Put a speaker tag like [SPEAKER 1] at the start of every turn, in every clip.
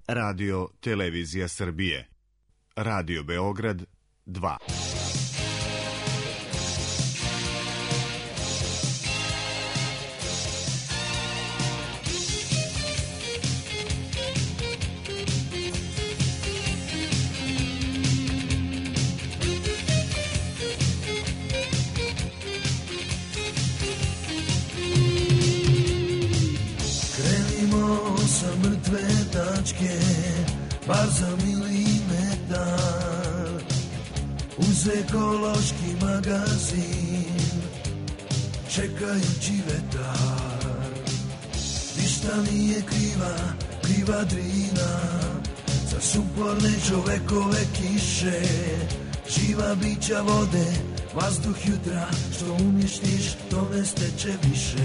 [SPEAKER 1] Radio Televizija Srbije, Radio Beograd 2.
[SPEAKER 2] Bar za milimetar uz ekološki magazin čekajući vetar. Ništa nije kriva Drina za suporne čovekove kiše, živa bića vode, vazduh jutra, što uništiš to ne steče više.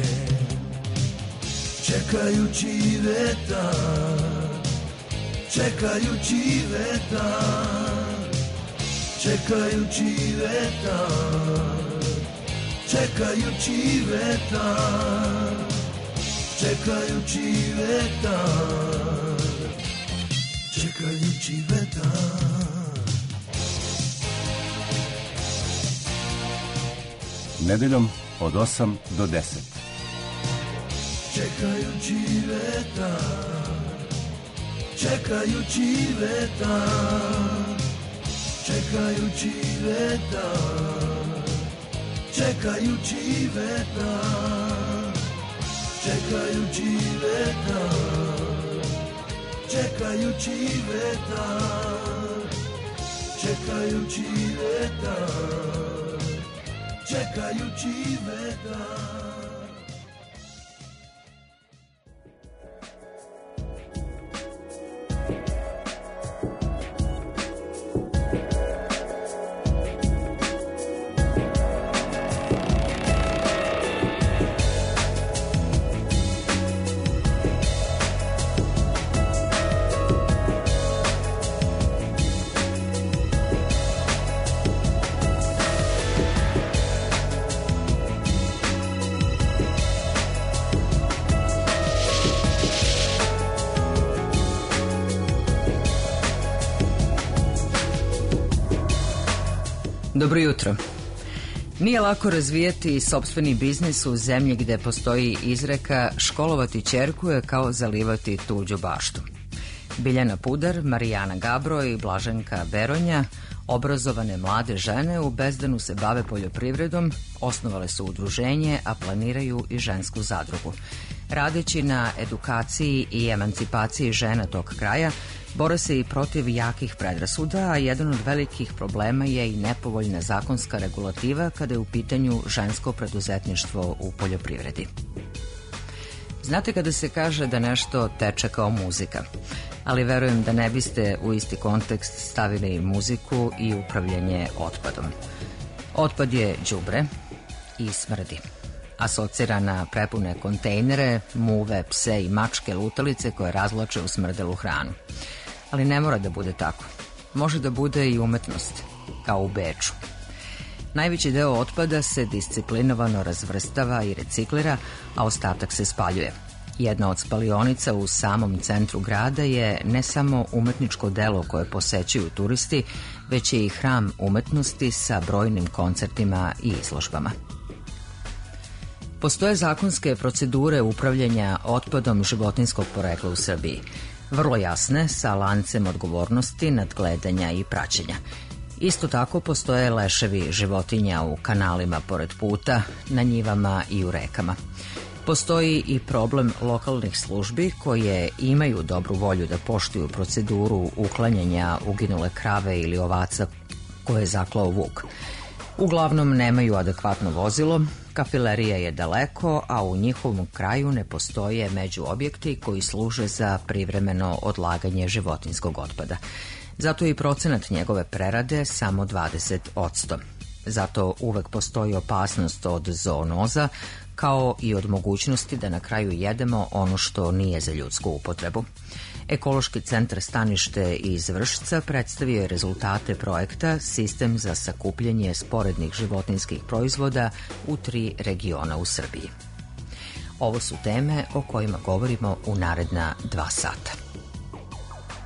[SPEAKER 2] Čekajući vetar, čekajući vetar, čekajući vetar, čekajući vetar, čekajući vetar, čekajući vetar.
[SPEAKER 3] Nedeljom od 8 do 10.
[SPEAKER 2] Čekajući vetar, čekajući vetar, čekajući vetar, čekajući vetar, čekajući vetar, čekajući vetar, čekajući vetar, čekajući vetar.
[SPEAKER 4] Dobro jutro. Nije lako razvijati sopstveni biznis u zemlji gde postoji izreka školovati ćerku je kao zalivati tuđu baštu. Biljana Pudar, Marijana Gabro i Blaženka Beronja, obrazovane mlade žene, u Bezdanu se bave poljoprivredom, osnovale su udruženje, a planiraju i žensku zadrugu. Radeći na edukaciji i emancipaciji žena tog kraja, bore se i protiv jakih predrasuda, a jedan od velikih problema je i nepovoljna zakonska regulativa kada je u pitanju žensko preduzetništvo u poljoprivredi. Znate kada se kaže da nešto teče kao muzika, ali verujem da ne biste u isti kontekst stavili muziku i upravljanje otpadom. Otpad je đubre i smrdi. Asocira na prepune kontejnere, muve, pse i mačke lutalice koje razvlače u smrdelu hranu. Ali ne mora da bude tako. Može da bude i umetnost, kao u Beču. Najveći deo otpada se disciplinovano razvrstava i reciklira, a ostatak se spaljuje. Jedna od spalionica u samom centru grada je ne samo umetničko delo koje posećuju turisti, već je i hram umetnosti sa brojnim koncertima i izložbama. Postoje zakonske procedure upravljanja otpadom životinjskog porekla u Srbiji. Vrlo jasne, sa lancem odgovornosti, nadgledanja i praćenja. Isto tako postoje leševi životinja u kanalima pored puta, na njivama i u rekama. Postoji i problem lokalnih službi koje imaju dobru volju da poštuju proceduru uklanjanja uginule krave ili ovaca koje je zaklao vuk. Uglavnom nemaju adekvatno vozilo, kafilerija je daleko, a u njihovom kraju ne postoje međuobjekti koji služe za privremeno odlaganje životinjskog otpada. Zato je i procenat njegove prerade samo 20%. Zato uvek postoji opasnost od zoonoza, kao i od mogućnosti da na kraju jedemo ono što nije za ljudsku upotrebu. Ekološki centar Stanište iz Vršca predstavio je rezultate projekta Sistem za sakupljanje sporednih životinjskih proizvoda u 3 regiona u Srbiji. Ovo su teme o kojima govorimo u naredna 2 sata.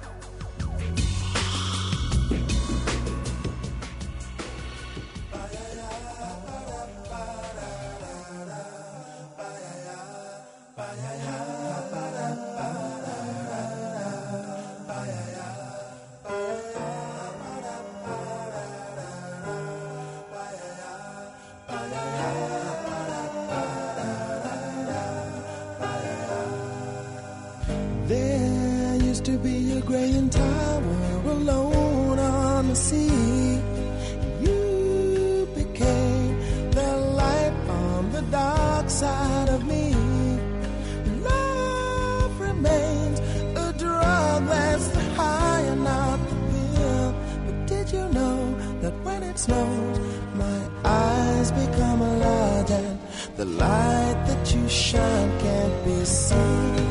[SPEAKER 2] to be a graying tower alone on the sea. You became the light on the dark side of me. Love remains a drug that's the high and not the pill. But did you know that when it snows, my eyes become large and the light that you shine can't be seen?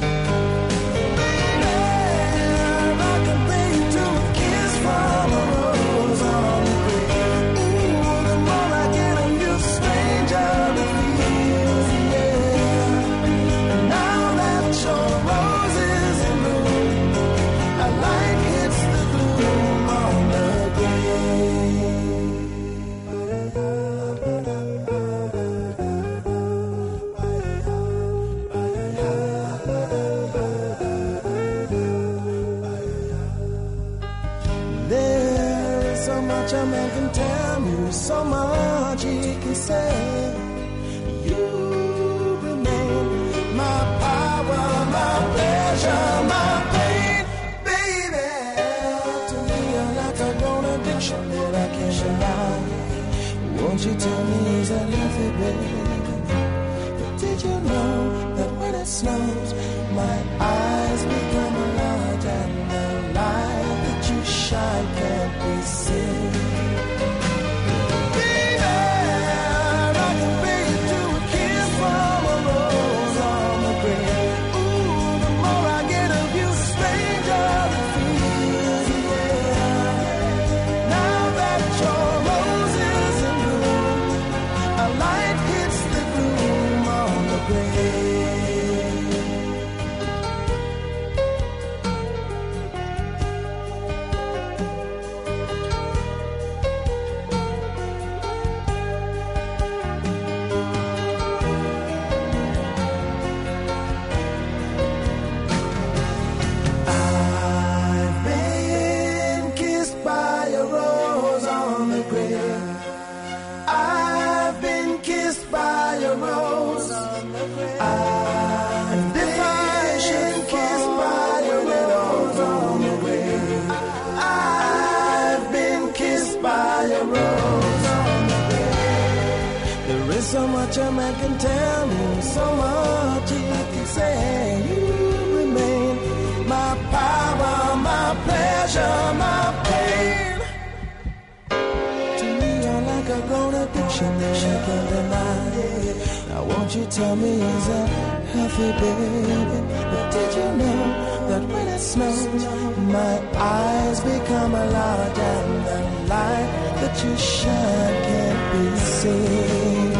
[SPEAKER 2] A man can tell you so much he can say. You remain my power, my pleasure, my pain, baby. To me you're like a grown addiction that I can't deny. Won't you tell me is that healthy, baby? But did you know that when it snows, my eyes become large and the light that you shine can't be seen? So much a man can tell me, so much he can say. You remain my power, my pleasure, my pain. To me you're like a grown addiction that I can't deny. Now won't you tell me is that healthy, baby? But did you know that when it snows, my eyes become large and the light that you shine can't be seen?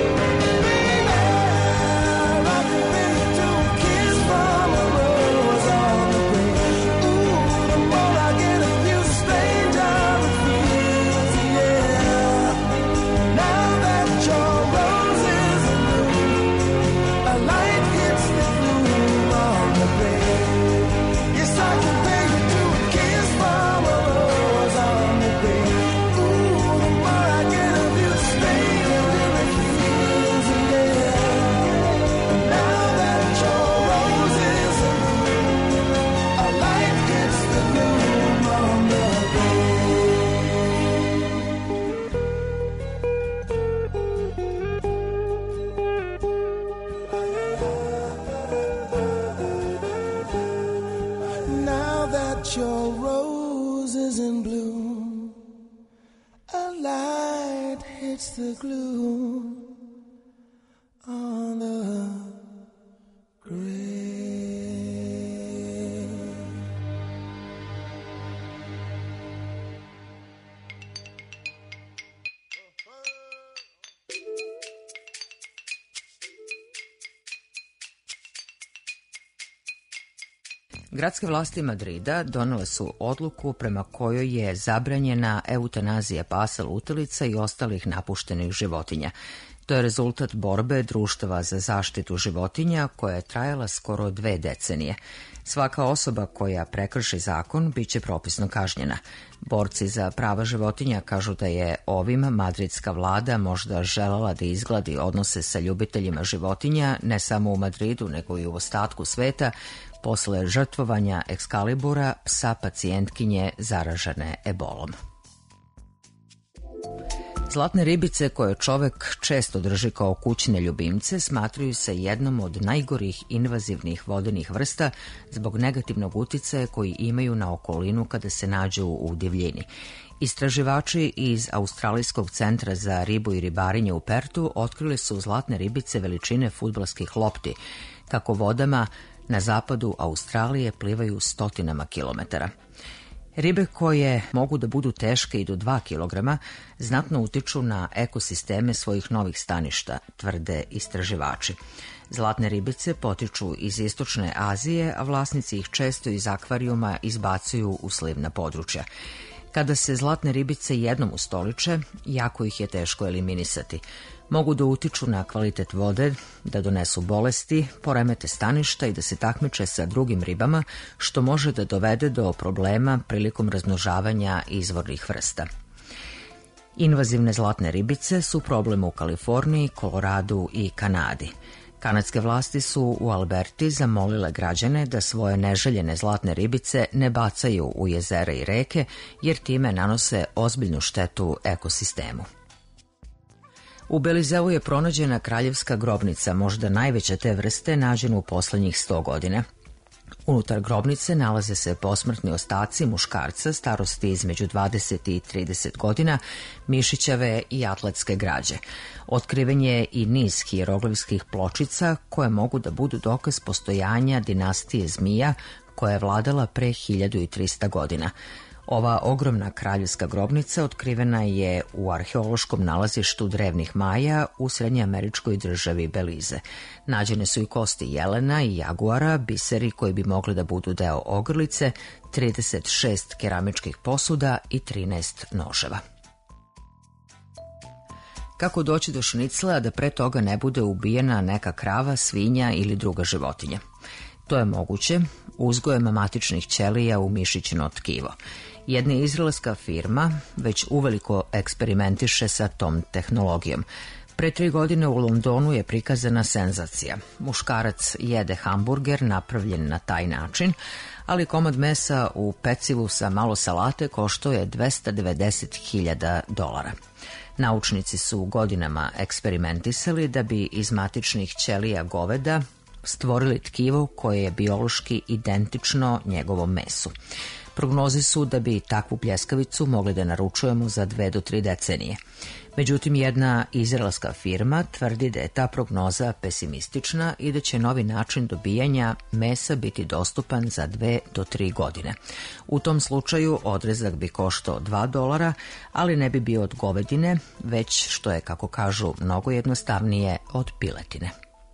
[SPEAKER 2] Your rose is in bloom, a light hits the gloom on the grave.
[SPEAKER 4] Gradske vlasti Madrida donele su odluku prema kojoj je zabranjena eutanazija pasa, lutalica i ostalih napuštenih životinja. To je rezultat borbe društava za zaštitu životinja koja je trajala skoro 2 decenije. Svaka osoba koja prekrši zakon bit će propisno kažnjena. Borci za prava životinja kažu da je ovim madridska vlada možda želela da izgladi odnose sa ljubiteljima životinja ne samo u Madridu nego i u ostatku sveta posle žrtvovanja Excalibura, psa pacijentkinje zaražene ebolom. Zlatne ribice koje čovek često drži kao kućne ljubimce smatruju se jednom od najgorih invazivnih vodenih vrsta zbog negativnog uticaja koji imaju na okolinu kada se nađu u divljini. Istraživači iz Australijskog centra za ribu i ribarenje u Pertu otkrili su zlatne ribice veličine fudbalskih lopti, kako vodama na zapadu Australije plivaju stotinama kilometara. Ribe koje mogu da budu teške i do 2 kilograma znatno utiču na ekosisteme svojih novih staništa, tvrde istraživači. Zlatne ribice potiču iz istočne Azije, a vlasnici ih često iz akvarijuma izbacuju u slivna područja. Kada se zlatne ribice jednom ustoliče, jako ih je teško eliminisati. Mogu da utiču na kvalitet vode, da donesu bolesti, poremete staništa i da se takmiče sa drugim ribama, što može da dovede do problema prilikom razmnožavanja izvornih vrsta. Invazivne zlatne ribice su problem u Kaliforniji, Koloradu i Kanadi. Kanadske vlasti su u Alberti zamolile građane da svoje neželjene zlatne ribice ne bacaju u jezera i reke, jer time nanose ozbiljnu štetu ekosistemu. U Belizeu je pronađena kraljevska grobnica, možda najveća te vrste, nađena u poslednjih 100 godina. Unutar grobnice nalaze se posmrtni ostaci muškarca starosti između 20 i 30 godina, mišićave i atletske građe. Otkriven je i niz hijeroglifskih pločica koje mogu da budu dokaz postojanja dinastije zmija koja je vladala pre 1300 godina. Ova ogromna kraljevska grobnica otkrivena je u arheološkom nalazištu drevnih Maja u srednjeameričkoj državi Belize. Nađene su i kosti jelena i jaguara, biseri koji bi mogli da budu deo ogrlice, 36 keramičkih posuda i 13 noževa. Kako doći do šnicla da pre toga ne bude ubijena neka krava, svinja ili druga životinja? To je moguće uzgojem matičnih ćelija u mišićno tkivo. Jedna izraelska firma već uveliko eksperimentiše sa tom tehnologijom. Pre 3 godine u Londonu je prikazana senzacija. Muškarac jede hamburger napravljen na taj način, ali komad mesa u pecivu sa malo salate koštao je $290.000. Naučnici su godinama eksperimentisali da bi iz matičnih ćelija goveda stvorili tkivo koje je biološki identično njegovom mesu. Prognoze su da bi takvu pljeskavicu mogli da naručujemo za 2 do 3 decenije. Međutim, jedna izraelska firma tvrdi da je ta prognoza pesimistična i da će novi način dobijanja mesa biti dostupan za 2 do 3 godine. U tom slučaju odrezak bi koštao $2, ali ne bi bio od govedine, već, što je, kako kažu, mnogo jednostavnije, od piletine.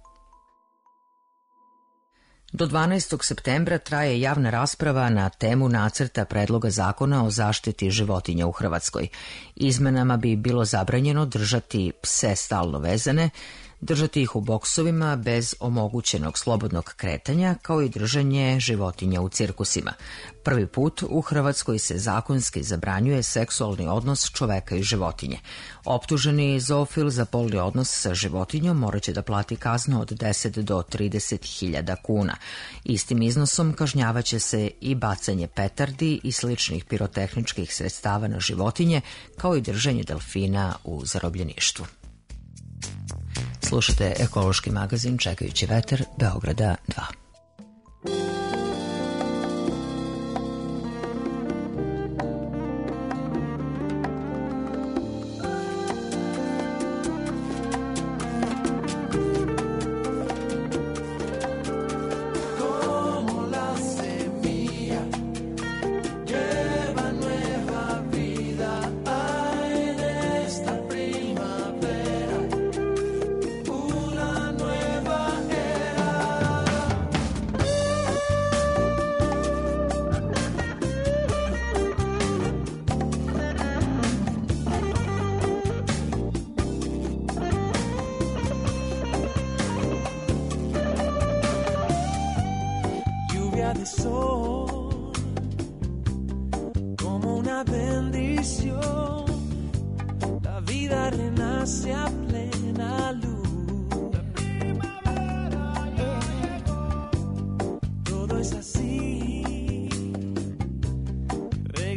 [SPEAKER 4] Do 12. septembra traje javna rasprava na temu nacrta predloga zakona o zaštiti životinja u Hrvatskoj. Izmenama bi bilo zabranjeno držati pse stalno vezane, držati ih u boksovima bez omogućenog slobodnog kretanja, kao i držanje životinja u cirkusima. Prvi put u Hrvatskoj se zakonski zabranjuje seksualni odnos čoveka i životinje. Optuženi zoofil za polni odnos sa životinjom morat će da plati kaznu od 10 do 30.000 kuna. Istim iznosom kažnjavaće se i bacanje petardi i sličnih pirotehničkih sredstava na životinje, kao i držanje delfina u zarobljeništvu. Slušate ekološki magazin Čekajući vetar, Beograda 2.
[SPEAKER 2] de sol, como una bendición, la vida renace a plena luz. Todo es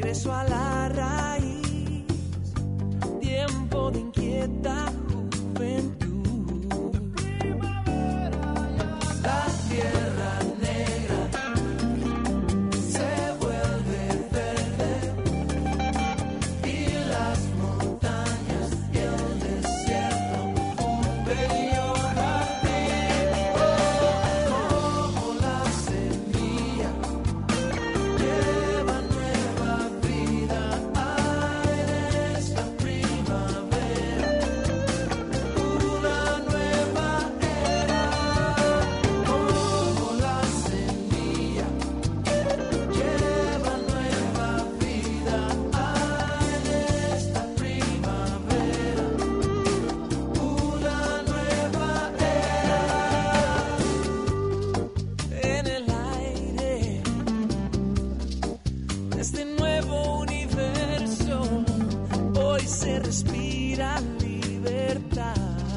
[SPEAKER 2] regreso a la raíz, tiempo de inquieta juventud. La tierra negra se vuelve verde y las montañas y el desierto un bello jardín. Como la semilla lleva nueva vida en esta primavera, una nueva era. Como la semilla lleva nueva vida en esta primavera, una nueva era. En el aire de este nuevo universo hoy se respira libertad.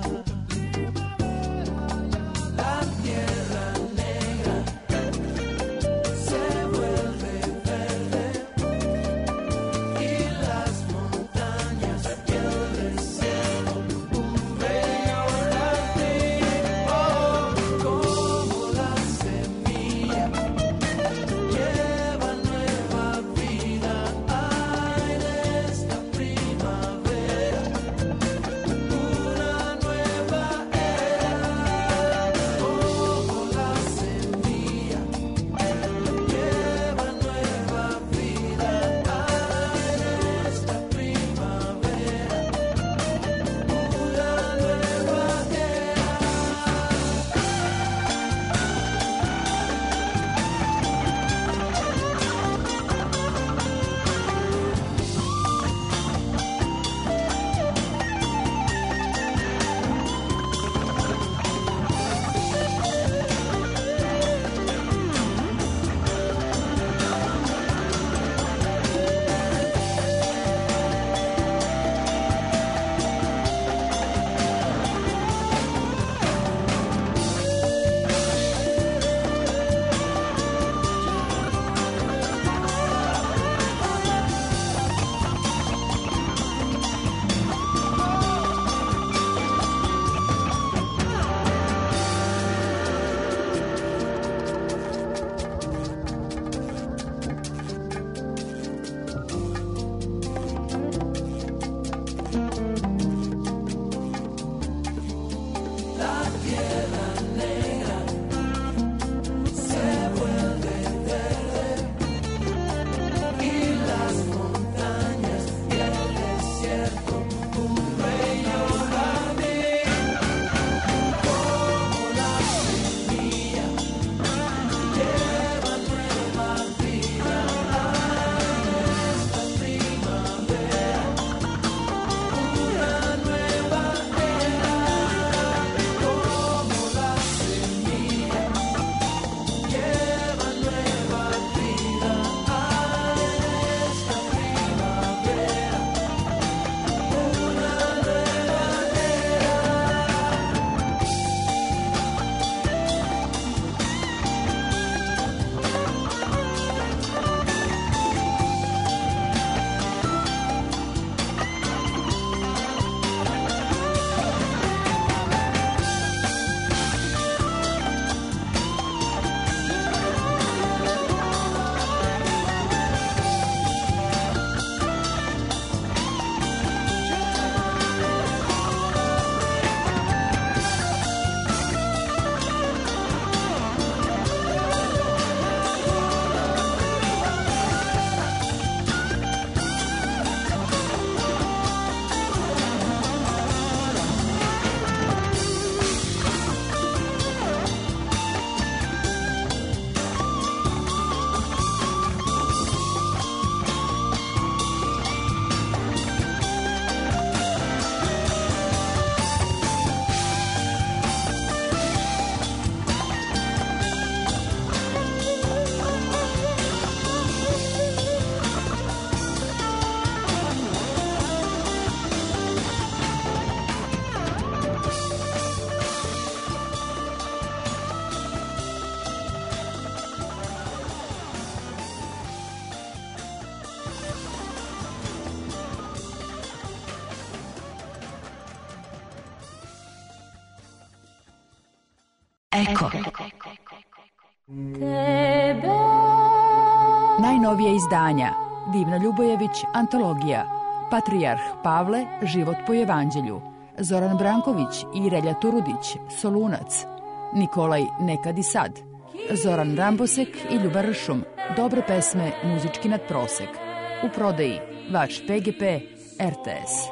[SPEAKER 2] La tierra negra se vuelve verde y las montañas y el desierto un bello jardín. Como la semilla lleva nueva vida en esta primavera, una
[SPEAKER 4] Eko.
[SPEAKER 5] Najnovije izdanja: Divna Ljubojević, antologija, Patrijarh Pavle, život po evanđelju, Zoran Branković i Relja Turudić, Solunac, Nikolaj Nekad i sad, Zoran Rambosek i Ljubar Ršum, dobre pesme, muzički nadprosek. U prodaji vaš PGP RTS.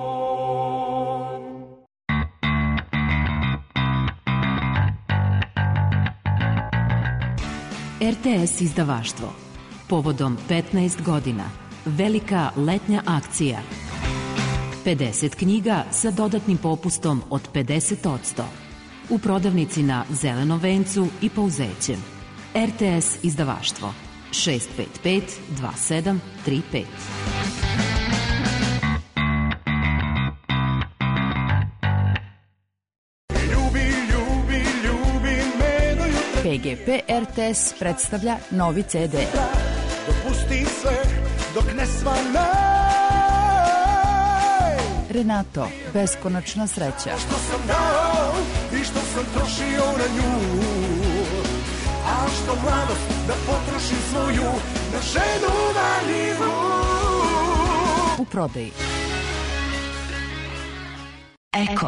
[SPEAKER 6] RTS izdavaštvo. Povodom 15 godina. Velika letnja akcija. 50 knjiga sa dodatnim popustom od 50%. U prodavnici na Zelenom vencu i Pouzećem. RTS izdavaštvo. 655 2735.
[SPEAKER 5] PGP RTS predstavlja novi CD.
[SPEAKER 2] Dopusti sve dok ne svane.
[SPEAKER 5] Renato, beskonačna sreća.
[SPEAKER 2] Što sam dao i što sam trošio na nju, a što mladost da potrošim svoju na ženu vanilju.
[SPEAKER 5] U prodaji.
[SPEAKER 4] Eko.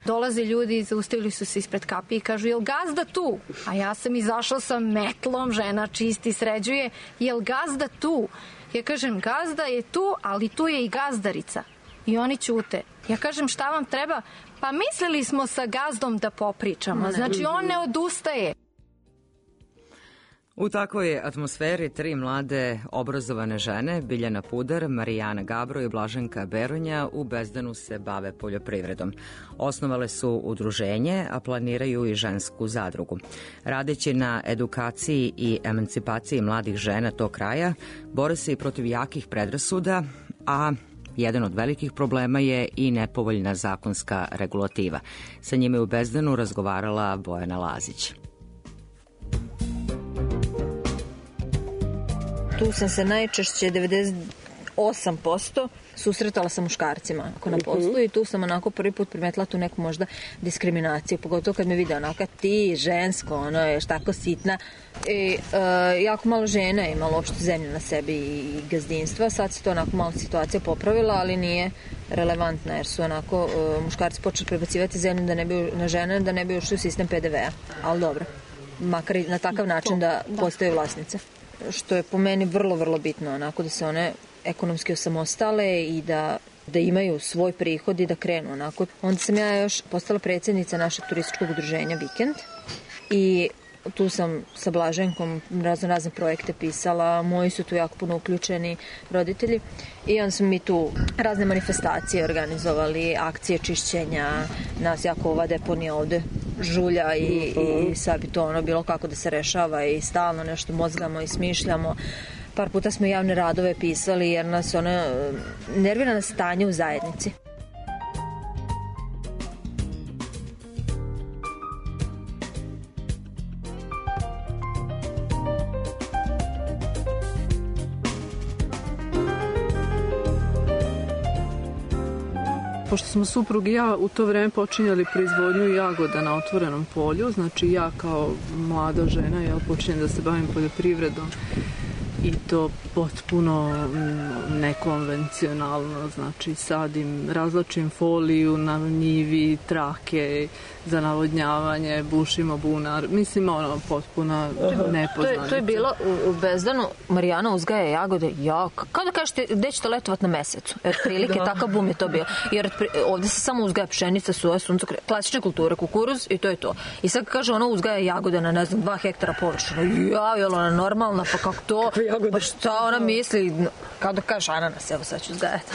[SPEAKER 7] Dolaze ljudi, zaustavili su se ispred kapije i kažu, jel gazda tu? A ja sam izašla sa metlom, žena čisti, sređuje, jel gazda tu? Ja kažem, gazda je tu, ali tu je i gazdarica. I oni ćute. Ja kažem, šta vam treba? Pa mislili smo sa gazdom da popričamo. Znači, on ne odustaje.
[SPEAKER 4] U takvoj atmosferi 3 mlade obrazovane žene, Biljana Pudar, Marijana Gabro i Blaženka Beronja, u Bezdanu se bave poljoprivredom. Osnovale su udruženje, a planiraju i žensku zadrugu. Radeći na edukaciji i emancipaciji mladih žena tog kraja, bore se i protiv jakih predrasuda, a jedan od velikih problema je i nepovoljna zakonska regulativa. Sa njime u Bezdanu razgovarala Bojana Lazić.
[SPEAKER 8] Tu sam se najčešće 98% susretala sa muškarcima ako na poslu i tu sam onako prvi put primetila tu neku možda diskriminaciju, pogotovo kad me vide onaka ti žensko, ono je tako sitna i jako malo žena je imalo uopšte zemlju na sebi i gazdinstva. Sad se to onako malo situacija popravila, ali nije relevantna jer su onako muškarci počeli prebacivati zemlju na žene da ne bi ušli u sistem PDV-a, ali dobro, makar i na takav način da postaju vlasnice. Što je po meni vrlo, vrlo bitno, onako da se one ekonomski osamostale i da imaju svoj prihod i da krenu onako. Onda sam ja još postala predsjednica našeg turističkog udruženja Vikend i tu sam sa Blaženkom razne projekte pisala, moji su tu jako puno uključeni roditelji i onda smo mi tu razne manifestacije organizovali, akcije čišćenja, nas jako ova deponija ovde žulja i sad bi to ono bilo kako da se rešava i stalno nešto mozgamo i smišljamo. Par puta smo javne radove pisali jer nas ono nervira na stanje u zajednici.
[SPEAKER 9] Pošto smo suprug i ja u to vreme počinjali proizvodnju jagoda na otvorenom polju, znači ja kao mlada žena počinjem da se bavim poljoprivredom i to potpuno nekonvencionalno, znači sadim, razlačim foliju na njivi, trake za navodnjavanje, bušimo bunar, mislim ono potpuno nepoznanica.
[SPEAKER 8] To je bilo u Bezdanu, Marijana uzgaja jagode, kao da kažete gde ćete letovat na mesecu, jer prilike takav bum je to bio, jer ovde se samo uzgaja pšenica, soja, suncokret, klasične kulture, kukuruz i to je to. I sad kaže ona uzgaja jagode na 2 hektara površina, je li ona normalna, pa kako to, pa šta ona misli, kao da kažeš ananas, evo sad ću uzgajati.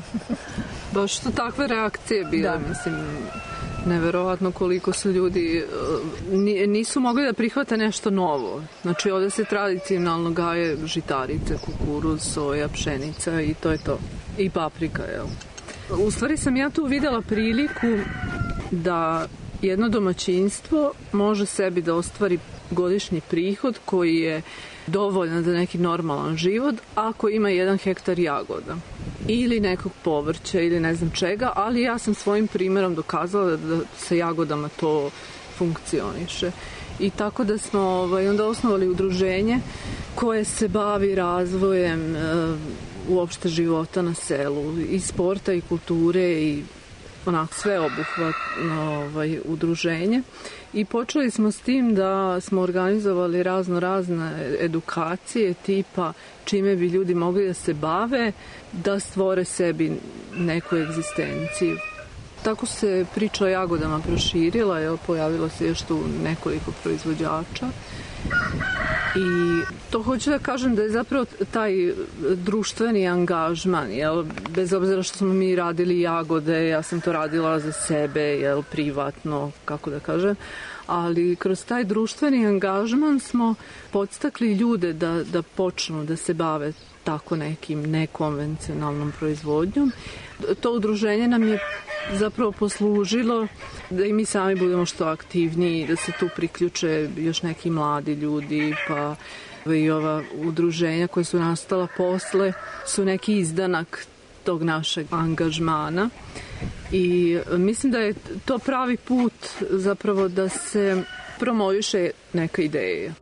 [SPEAKER 9] Baš su takve reakcije bile, mislim, neverovatno koliko su ljudi nisu mogli da prihvate nešto novo. Znači ovde se tradicionalno gaje žitarice, kukuruz, soja, pšenica i to je to. I paprika, jel? U stvari sam ja tu videla priliku da jedno domaćinstvo može sebi da ostvari godišnji prihod koji je dovoljan za neki normalan život ako ima 1 hektar jagoda ili nekog povrća ili ne znam čega, ali ja sam svojim primjerom dokazala da sa jagodama to funkcioniše. I tako da smo onda osnovali udruženje koje se bavi razvojem uopšte života na selu, i sporta i kulture i onako sveobuhvatno udruženje. I počeli smo s tim da smo organizovali razne edukacije tipa čime bi ljudi mogli da se bave, da stvore sebi neku egzistenciju. Tako se priča o jagodama proširila, pojavilo se još tu nekoliko proizvođača. I to hoću da kažem da je zapravo taj društveni angažman, bez obzira što smo mi radili jagode, ja sam to radila za sebe, privatno, kako da kažem, ali kroz taj društveni angažman smo podstakli ljude da počnu da se bave tako nekim nekonvencionalnom proizvodnjom. To udruženje nam je zapravo poslužilo da i mi sami budemo što aktivniji, da se tu priključe još neki mladi ljudi, pa i ova udruženja koja su nastala posle su neki izdanak tog našeg angažmana i mislim da je to pravi put zapravo da se promoviše neka ideja.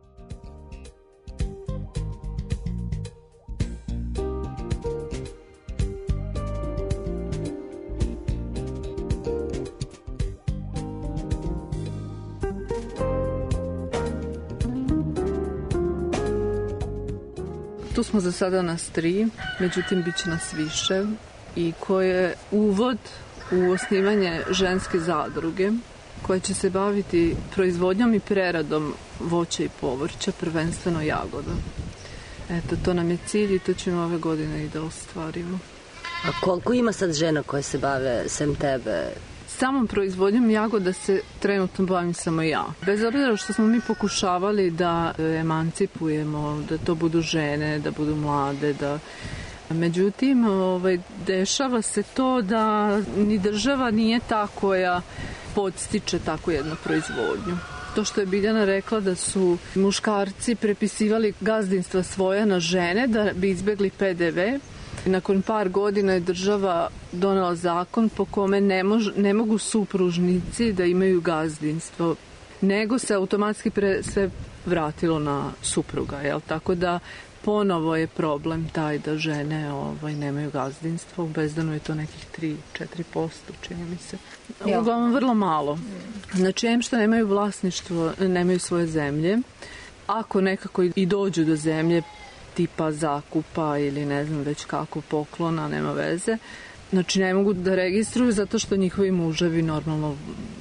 [SPEAKER 9] tu smo za sada nas 3, međutim bit će nas više, i koje je uvod u osnivanje ženske zadruge koja će se baviti proizvodnjom i preradom voća i povrća, prvenstveno jagoda. Eto, to nam je cilj i to ćemo ove godine i da ostvarimo.
[SPEAKER 10] A koliko ima sad žena koje se bave sem tebe?
[SPEAKER 9] Samom proizvodnjom jagoda se trenutno bavim samo ja. Bez obzira što smo mi pokušavali da emancipujemo, da to budu žene, da budu mlade, da... Međutim, dešava se to da ni država nije ta koja podstiče takvu jednu proizvodnju. To što je Biljana rekla da su muškarci prepisivali gazdinstva svoja na žene da bi izbegli PDV. Nakon par godina je država donela zakon po kome ne mogu supružnici da imaju gazdinstvo, nego se automatski sve vratilo na supruga. Jel? Tako da ponovo je problem taj da žene nemaju gazdinstvo. U Bezdanu je to nekih 3-4%, čini mi se. Uglavnom vrlo malo. Znači, što nemaju vlasništvo, nemaju svoje zemlje. Ako nekako i dođu do zemlje, tipa zakupa ili ne znam već kako poklona, nema veze. Znači, ne mogu da registruju zato što njihovi muževi normalno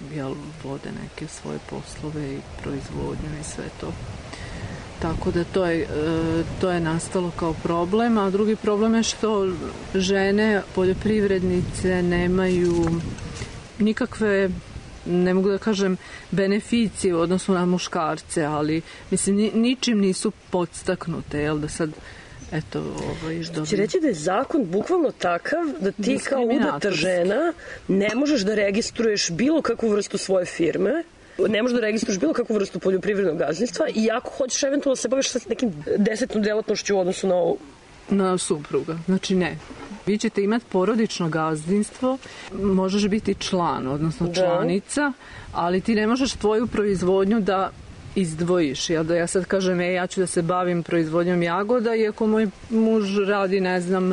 [SPEAKER 9] vode neke svoje poslove i proizvodnju i sve to. Tako da to je nastalo kao problem, a drugi problem je što žene poljoprivrednice nemaju nikakve, ne mogu da kažem, beneficije u odnosu na muškarce, ali mislim ničim nisu podstaknute, jel da sad eto,
[SPEAKER 11] Će reći da je zakon bukvalno takav da ti kao udata žena ne možeš da registruješ bilo kakvu vrstu svoje firme, ne možeš da registruješ bilo kakvu vrstu poljoprivrednog gazdinstva i ako hoćeš eventualno se baviš sa nekim desetnom delatnošću u odnosu na ovu.
[SPEAKER 9] Na supruga. Znači ne. Vi ćete imati porodično gazdinstvo, možeš biti član, odnosno članica, ali ti ne možeš tvoju proizvodnju da izdvojiš. Da ja sad kažem, ja ću da se bavim proizvodnjom jagoda, iako moj muž radi, ne znam,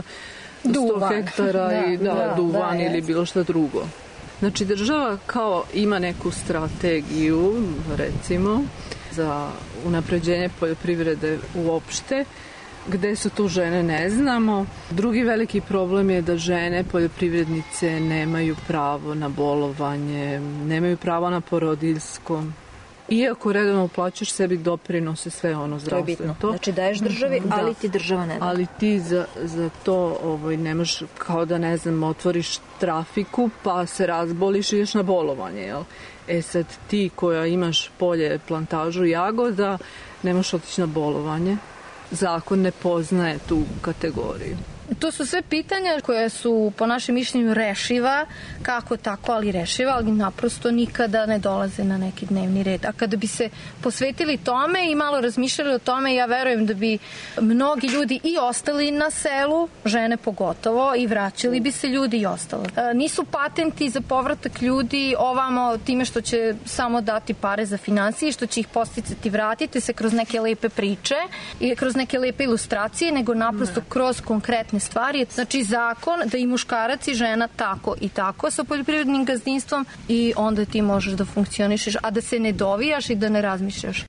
[SPEAKER 9] 100 hektara i duvan ili bilo šta drugo. Znači, država kao ima neku strategiju, recimo, za unapređenje poljoprivrede uopšte, gde su tu žene ne znamo. Drugi veliki problem je da žene poljoprivrednice nemaju pravo na bolovanje, nemaju pravo na porodiljsko. Iako redovno uplaćaš sebi doprinose, sve ono zdravstveno.
[SPEAKER 8] To je bitno. Znači daješ državi, ali ti država ne da.
[SPEAKER 9] Ali ti za to ne možeš, kao da ne znam, otvoriš trafiku pa se razboliš i ideš na bolovanje. Jel? Sad ti koja imaš polje, plantažu jagoda, ne možeš otići na bolovanje. Zakon ne poznaje tu kategoriju.
[SPEAKER 7] To su sve pitanja koje su po našem mišljenju rešiva, kako tako, ali rešiva, ali naprosto nikada ne dolaze na neki dnevni red. A kada bi se posvetili tome i malo razmišljali o tome, ja verujem da bi mnogi ljudi i ostali na selu, žene pogotovo, i vraćali bi se ljudi i ostalo. Nisu patenti za povratak ljudi ovamo time što će samo dati pare za finansije, što će ih posticati, vratite se kroz neke lepe priče i kroz neke lepe ilustracije, nego naprosto kroz konkretne stvari. Znači zakon da i muškarac i žena tako i tako sa poljoprivrednim gazdinstvom i onda ti možeš da funkcionišeš, a da se ne dovijaš i da ne razmišljaš.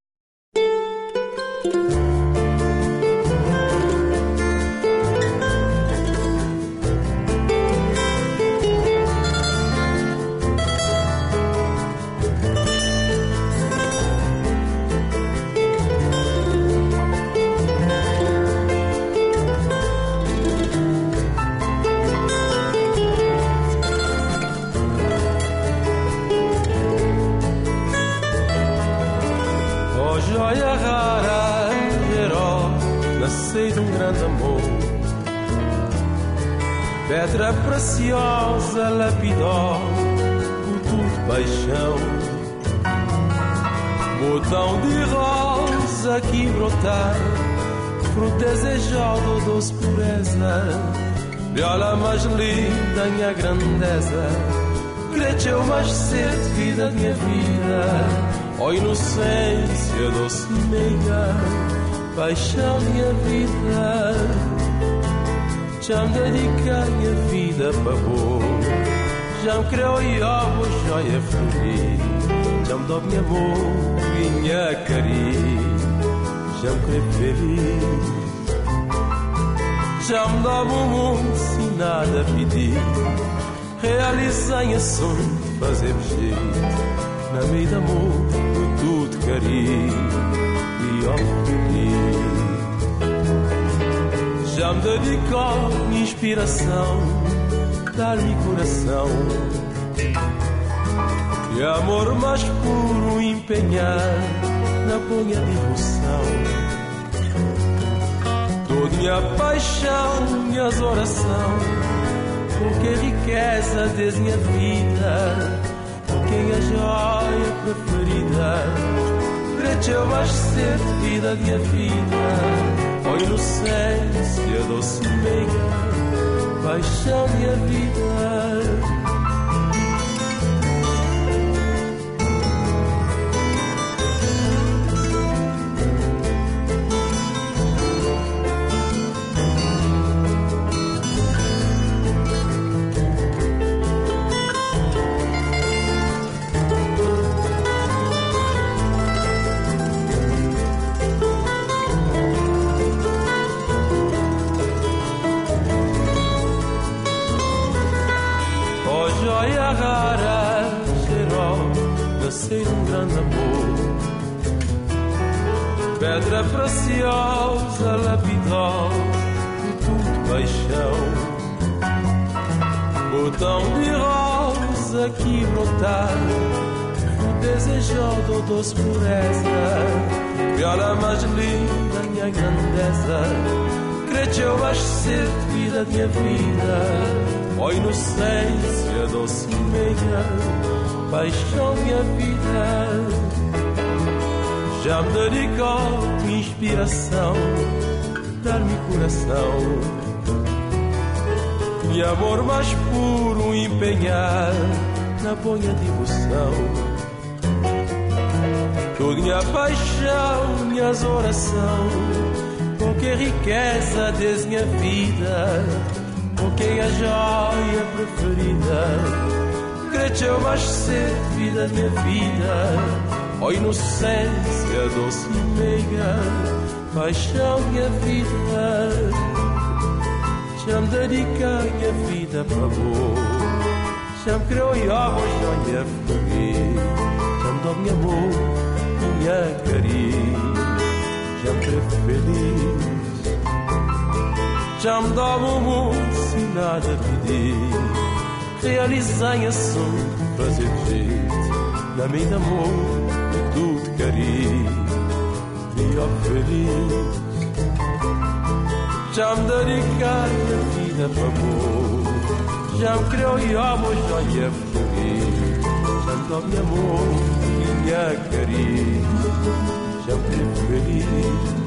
[SPEAKER 12] De um grande amor, pedra preciosa, lapidar por tudo paixão, botão de rosa que brotar, fruto desejado, doce pureza, viola mais linda, minha grandeza, cresceu mais cedo, vida, minha vida, ó inocência, doce meia. Paixão, minha vida, já me dedicar minha vida para vou, já me criou e ovo, joia florir, já me dou meu amor, minha carinho, já me creio feliz. Já me dava o mundo sem nada pedir. Realizei a sonho, fazer jeito. Na meio da amor, tudo carinho e oferir. Já me dedicou inspiração, dar-lhe coração. E amor mais puro empenhar na ponha de emoção. Toda minha paixão, minhas oração, porque a riqueza de minha vida, porque a joia preferida, cresceu mais cedo vida de minha vida. Ó inocência, doce meiga, paixão minha vida. Ser um grande amor, pedra preciosa, lapidar de tudo paixão. Botão de rosa que brotar, o desejado doce pureza, viola mais linda minha grandeza, cresceu mais cedo vida minha vida, ó inocência doce meiga, paixão minha vida. Já me dedicou inspiração, dar-me coração. E amor mais puro empenhar na ponha de emoção. Toda minha paixão, minhas oração, porque a riqueza de minha vida, porque a joia preferida, cresceu mais cedo vida minha vida. Ó inocência doce meiga, paixão minha vida. Já me dediquei minha vida para amor, já me criou e avós já me feliz. Já me dou meu amor, minha carinho, já me creio feliz. Já me dava o mundo sem nada pedir. Realizei a sonho, fazer jeito, na minha amor, tudo carinho, e ó feliz. Já me dediquei a vida para amor, já me criou e amor, já é feliz. Já me dá meu amor, minha carinho, já me creio feliz.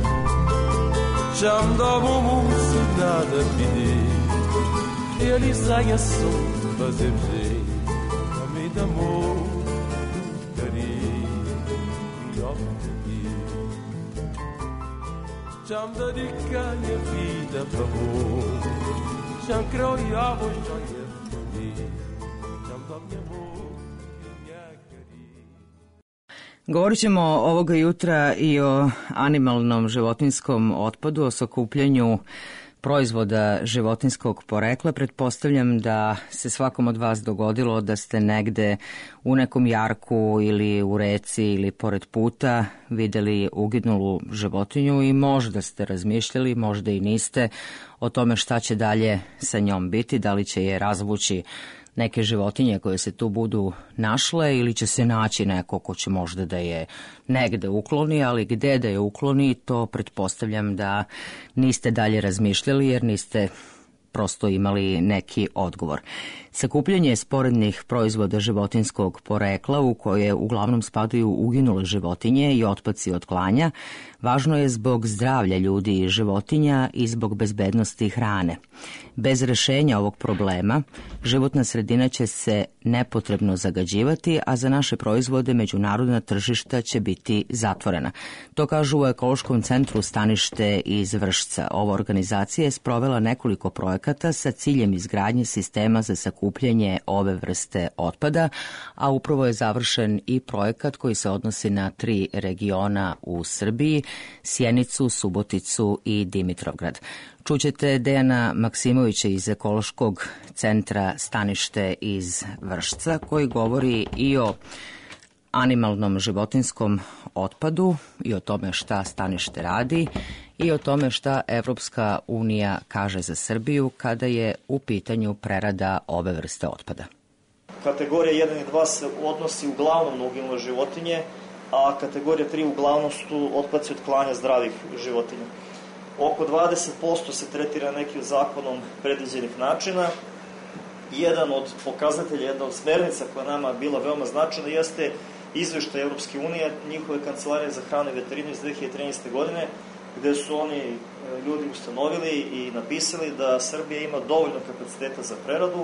[SPEAKER 12] Já me dava o mundo sem nada pedir. Realizei a sonho, fazer jeito, na minha amor, tudo carinho, e ó feliz. Já me dediquei a vida para amor, já me criou e amor, já é feliz. Já me dá meu amor, minha carinho.
[SPEAKER 4] Govorit ćemo ovoga jutra i o animalnom životinjskom otpadu, o sakupljanju proizvoda životinjskog porekla. Pretpostavljam da se svakom od vas dogodilo da ste negde u nekom jarku ili u reci ili pored puta videli uginulu životinju i možda ste razmišljali, možda i niste, o tome šta će dalje sa njom biti, da li će je razvući neke životinje koje se tu budu našle ili će se naći neko ko će možda da je negde ukloni, ali gde da je ukloni, to pretpostavljam da niste dalje razmišljali jer niste prosto imali neki odgovor. Sakupljanje sporednih proizvoda životinjskog porekla u koje uglavnom spadaju uginule životinje i otpaci od klanja važno je zbog zdravlja ljudi i životinja i zbog bezbednosti hrane. Bez rešenja ovog problema životna sredina će se nepotrebno zagađivati, a za naše proizvode međunarodna tržišta će biti zatvorena. To kažu u Ekološkom centru Stanište iz Vršca. Ova organizacija je sprovela nekoliko projekata sa ciljem izgradnje sistema za sakupljanje sakupljanje ove vrste otpada, a upravo je završen i projekat koji se odnosi na 3 regiona u Srbiji, Sjenicu, Suboticu i Dimitrovgrad. Čućete Dejana Maksimovića iz Ekološkog centra Stanište iz Vršca, koji govori i o animalnom životinskom otpadu i o tome šta Stanište radi i o tome šta Evropska unija kaže za Srbiju kada je u pitanju prerada ove vrste otpada.
[SPEAKER 13] Kategorija 1 i 2 se odnosi uglavnom na uginule životinje, a kategorija 3 uglavnom su otpaci od klanja zdravih životinja. Oko 20% se tretira neki od zakonom predviđenih načina. Jedan od pokazatelja, jedna od smernica koja nama bila veoma značajna jeste izveštaj Evropske unije, njihove kancelarije za hranu i veterinu iz 2013. godine, gde su oni ljudi ustanovili i napisali da Srbija ima dovoljno kapaciteta za preradu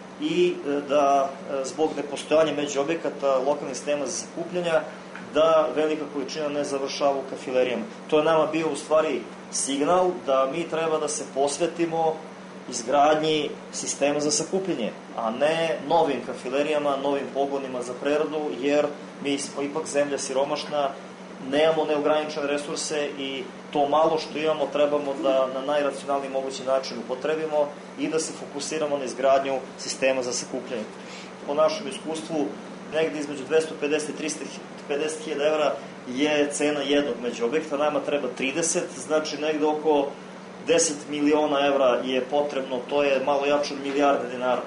[SPEAKER 13] i da zbog nepostojanja međuobjekata lokalnih sistema za sakupljanja da velika količina ne završava u kafilerijama. To je nama bio u stvari signal da mi treba da se posvetimo izgradnji sistema za sakupljanje, a ne novim kafilerijama, novim pogonima za preradu, jer mi smo ipak zemlja siromašna, nemamo neograničene resurse i to malo što imamo trebamo da na najracionalniji mogući način upotrebimo i da se fokusiramo na izgradnju sistema za sakupljanje. Po našem iskustvu, negde između 250 i 350.000 evra je cena jednog međuobjekta, nama treba 30, znači negde oko 10 miliona evra je potrebno, to je malo jače od milijarde dinara.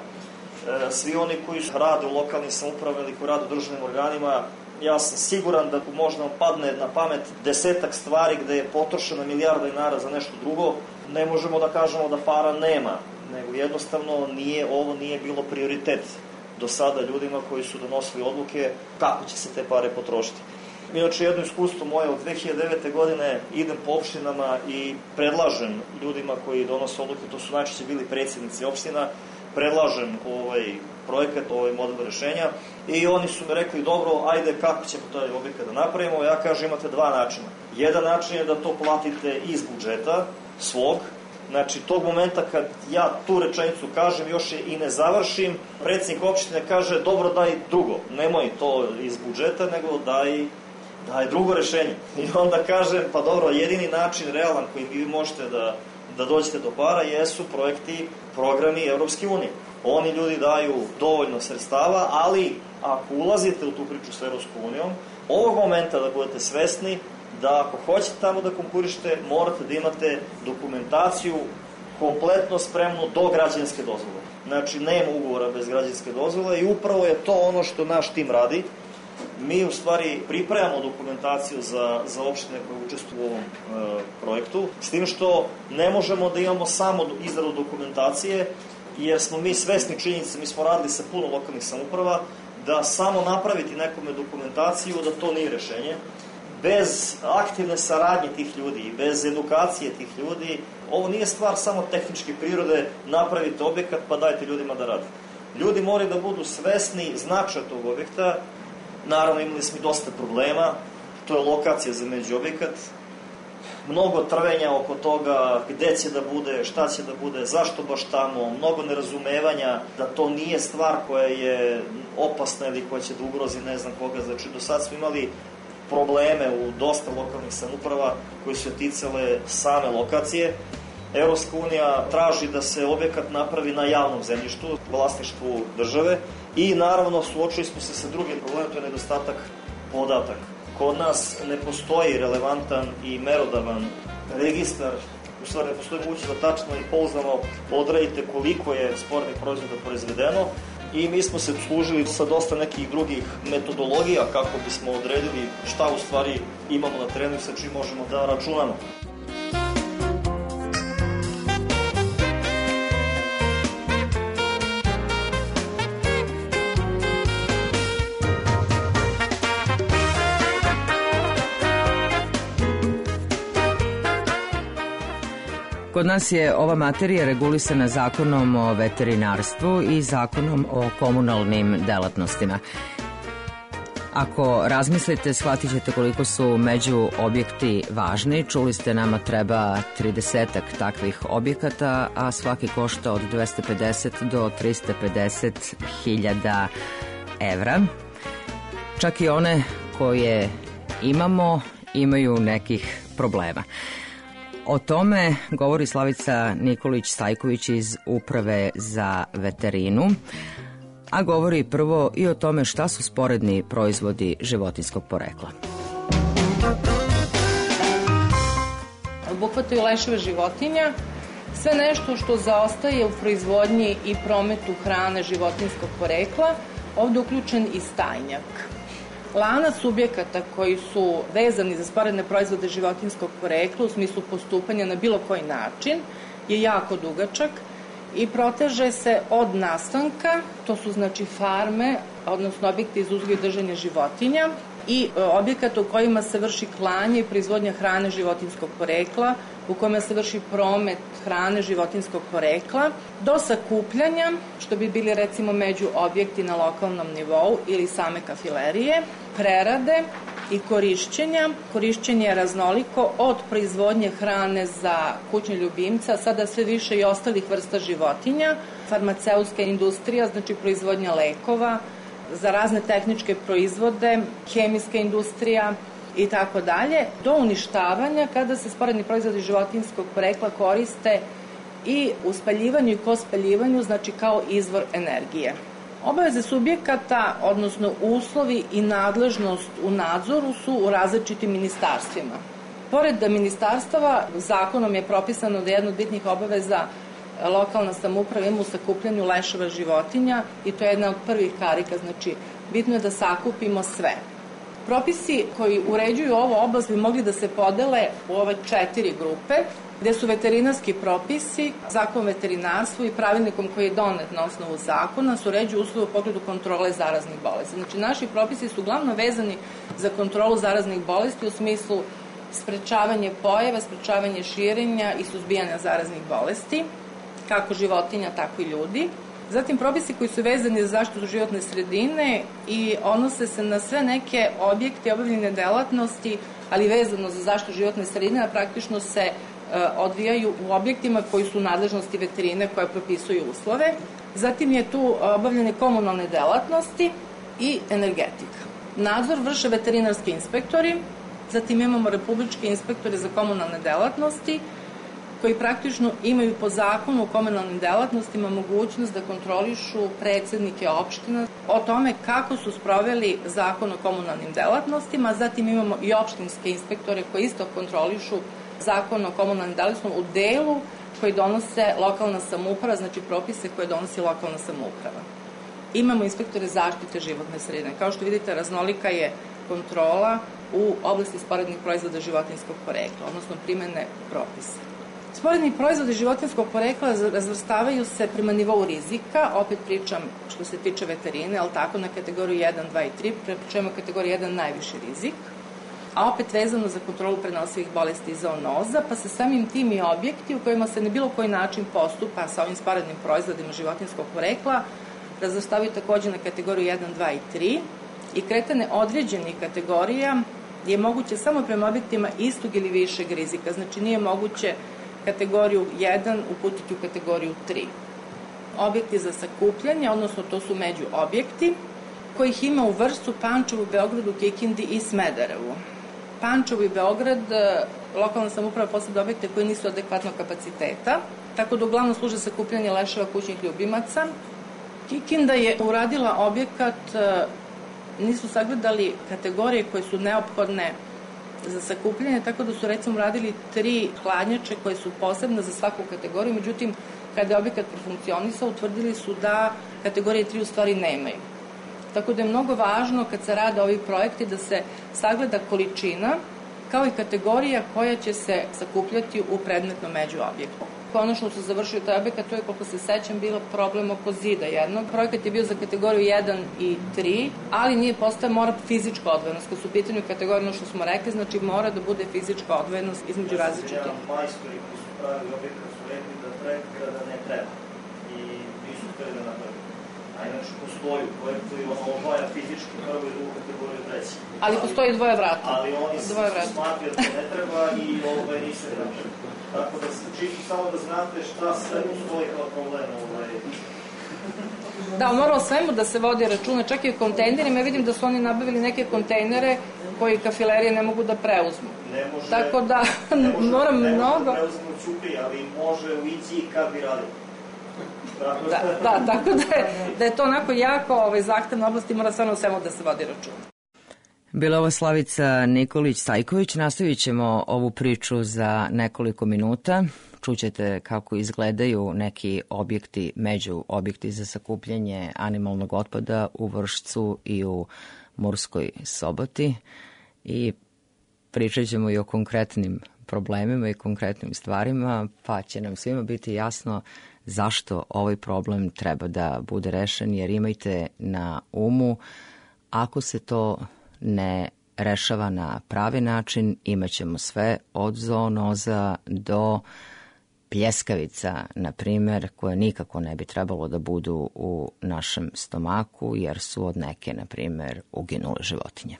[SPEAKER 13] Svi oni koji rade u lokalnim samoupravama ili koji rade u državnim organima, ja sam siguran da možda vam padne na pamet 10-ak stvari gde je potrošena milijarda dinara za nešto drugo. Ne možemo da kažemo da para nema, nego jednostavno ovo nije bilo prioritet do sada ljudima koji su donosili odluke kako će se te pare potrošiti. Inače, jedno iskustvo moje od 2009. godine idem po opštinama i predlažem ljudima koji donose odluke, to su najčešće bili predsjednici opština, predlažem ovaj projekat, ovaj model rešenja i oni su mi rekli, dobro, ajde, kako ćemo taj objekat da napravimo? Ja kažem, imate 2 načina. Jedan način je da to platite iz budžeta svog, znači tog momenta kad ja tu rečenicu kažem, još je i ne završim, predsjednik opštine kaže, dobro, daj drugo, nemoj to iz budžeta, nego daj drugo rešenje. I onda kažem, pa dobro, jedini način realan koji vi možete da dođete do para jesu projekti, programi Evropske unije. Oni ljudi daju dovoljno sredstava, ali ako ulazite u tu priču s Evropskom unijom, ovog momenta da budete svesni da ako hoćete tamo da konkurišete, morate da imate dokumentaciju kompletno spremnu do građevinske dozvole. Znači, nema ugovora bez građevinske dozvole i upravo je to ono što naš tim radi. Mi u stvari pripremamo dokumentaciju za opštine koje učestvuju u ovom projektu, s tim što ne možemo da imamo samo izradu dokumentacije, jer smo mi svesni činjenice, mi smo radili sa puno lokalnih samouprava, da samo napraviti nekome dokumentaciju, da to nije rešenje. Bez aktivne saradnje tih ljudi i bez edukacije tih ljudi, ovo nije stvar samo tehničke prirode, napravite objekat pa dajte ljudima da rade. Ljudi moraju da budu svesni značaja tog objekta. Naravno, imali smo i dosta problema, to je lokacija za međuobjekat, mnogo trvenja oko toga gde će da bude, šta će da bude, zašto baš tamo, mnogo nerazumevanja da to nije stvar koja je opasna ili koja će da ugrozi ne znam koga. Znači, do sad smo imali probleme u dosta lokalnih samouprava koji su ticale same lokacije. Evropska unija traži da se objekat napravi na javnom zemljištu, vlasništvu države i naravno suočili smo se sa drugim problemom, to je nedostatak podataka. Kod nas ne postoji relevantan i merodavan registar, u stvari ne postoji moguće da tačno i pouzdano odredite koliko je spornih proizvoda proizvedeno i mi smo se služili sa dosta nekih drugih metodologija kako bismo odredili šta u stvari imamo na terenu i sa čim možemo da računamo.
[SPEAKER 4] Kod nas je ova materija regulisana Zakonom o veterinarstvu i Zakonom o komunalnim delatnostima. Ako razmislite, shvatit ćete koliko su među objekti važni. Čuli ste, nama treba 30-ak takvih objekata, a svaki košta od 250 do 350 hiljada evra. Čak i one koje imaju nekih problema. O tome govori Slavica Nikolić-Stajković iz Uprave za veterinu, a govori prvo i o tome šta su sporedni proizvodi životinjskog porekla.
[SPEAKER 14] Obuhvataju leševe životinja, sve nešto što zaostaje u proizvodnji i prometu hrane životinjskog porekla, ovde uključen i stajnjak. Lanac subjekata koji su vezani za sporedne proizvode životinjskog porekla u smislu postupanja na bilo koji način je jako dugačak i proteže se od nastanka, to su znači farme, odnosno objekti iz uzgoja i držanja životinja i objekata u kojima se vrši klanje i proizvodnja hrane životinjskog porekla, u kojima se vrši promet hrane životinjskog porekla, do sakupljanja, što bi bili recimo među objekti na lokalnom nivou ili same kafilerije, prerade i korišćenja. Korišćenje je raznoliko od proizvodnje hrane za kućne ljubimca, sada sve više i ostalih vrsta životinja, farmaceutska industrija, znači proizvodnja lekova, za razne tehničke proizvode, hemijska industrija i tako dalje, do uništavanja kada se sporedni proizvodi životinjskog porekla koriste i u spaljivanju i kospaljivanju, znači kao izvor energije. Obaveze subjekata, odnosno uslovi i nadležnost u nadzoru su u različitim ministarstvima. Pored ministarstava, zakonom je propisano da jedna od bitnih obaveza lokalna samouprava ima u sakupljanju leševa životinja i to je jedna od prvih karika, znači bitno je da sakupimo sve. Propisi koji uređuju ovu oblast bi mogli da se podele u ove 4 grupe, gde su veterinarski propisi, zakon o veterinarstvu i pravilnikom koji je donet na osnovu zakona se uređuju uslovi u pogledu kontrole zaraznih bolesti. Znači, naši propisi su uglavnom vezani za kontrolu zaraznih bolesti u smislu sprečavanje pojava, sprečavanje širenja i suzbijanja zaraznih bolesti, kako životinja, tako i ljudi. Zatim, propisi koji su vezani za zaštitu životne sredine i odnose se na sve neke objekte, obavljene delatnosti, ali vezano za zaštitu životne sredine, a praktično se odvijaju u objektima koji su u nadležnosti veterine koje propisuju uslove. Zatim je tu obavljene komunalne delatnosti i energetika. Nadzor vrše veterinarski inspektori, zatim imamo republičke inspektore za komunalne delatnosti, koji praktično imaju po zakonu o komunalnim delatnostima mogućnost da kontrolišu predsednike opština o tome kako su sproveli zakon o komunalnim delatnostima. Zatim imamo i opštinske inspektore koji isto kontrolišu zakon o komunalnim delatnostima u delu koji donose lokalna samouprava, znači propise koje donosi lokalna samouprava. Imamo inspektore zaštite životne sredine. Kao što vidite, raznolika je kontrola u oblasti sporednih proizvoda životinjskog porekla, odnosno primene propisa. Sporedni proizvodi životinjskog porekla razvrstavaju se prema nivou rizika, opet pričam što se tiče veterine, ali tako na kategoriju 1, 2 i 3, pri čemu kategorija 1 najviši rizik, a opet vezano za kontrolu prenosivih bolesti i zoonoza, pa se samim tim i objekti u kojima se na bilo koji način postupa sa ovim sporednim proizvodima životinjskog porekla razvrstavaju takođe na kategoriju 1, 2 i 3 i kretanje određenih kategorija je moguće samo prema objektima istog ili višeg rizika, znači nije moguće kategoriju 1 uputiti u kategoriju 3. Objekti za sakupljanje, odnosno to su među objekti, kojih ima u Vršcu, Pančevu, Beogradu, Kikindi i Smederevu. Pančevo i Beograd, lokalna samouprava posebno objekte koji nisu adekvatnog kapaciteta, tako da uglavnom služe sakupljanje leševa kućnih ljubimaca. Kikinda je uradila objekat, nisu sagledali kategorije koje su neophodne za sakupljanje, tako da su recimo radili 3 hladnjače koje su posebne za svaku kategoriju, međutim, kada je objekat profunkcionisao, utvrdili su da kategorije 3 u stvari nemaju. Tako da je mnogo važno kad se rade ovi projekti da se sagleda količina kao i kategorija koja će se sakupljati u predmetnom međuobjektu. Konačno su završili taj objekat, to je, koliko se sećam, bilo problem oko zida jednog. Projekat je bio za kategoriju 1 i 3, ali nije postao, mora fizička odvojenost. Kad su u pitanju kategorije, što smo rekli, znači mora da bude fizička odvojenost između različitih.
[SPEAKER 13] Majstori koji su pravili objekat su rekli da treba da ne treba i nisu hteli da napravili. A znači postoji u projektu i ono odvaja fizički prvu i drugu kategoriju treći.
[SPEAKER 14] Ali postoji dvoje vrata.
[SPEAKER 13] Ali oni se smatruju da ne treba i nisu vrata. Tako da čisto samo da znate šta sve postoji kao problem.
[SPEAKER 14] Da, mora o svemu da se vodi računa, čak i u kontejnerima. Ja vidim da su oni nabavili neke kontejnere koji kafilerije ne mogu da preuzmu.
[SPEAKER 13] Ne može,
[SPEAKER 14] tako da moram mnogo... Ne može da
[SPEAKER 13] preuzmu Ćupi, ali može u Iđi kad bi radili.
[SPEAKER 14] Da, tako da je to onako jako zahtevna oblast i mora stvarno o svemu da se vodi računa.
[SPEAKER 4] Bila ovo Slavica Nikolić-Stajković. Nastavit ćemo ovu priču za nekoliko minuta. Čućete kako izgledaju neki objekti, među objekti za sakupljanje animalnog otpada u Vršcu i u Murskoj Soboti. I pričat ćemo i o konkretnim problemima i konkretnim stvarima, pa će nam svima biti jasno zašto ovaj problem treba da bude rešen, jer imajte na umu, ako se to ne rešava na pravi način, imaćemo sve od zoonoza do pljeskavica, na primer, koje nikako ne bi trebalo da budu u našem stomaku, jer su od neke, na primer, uginule životinje.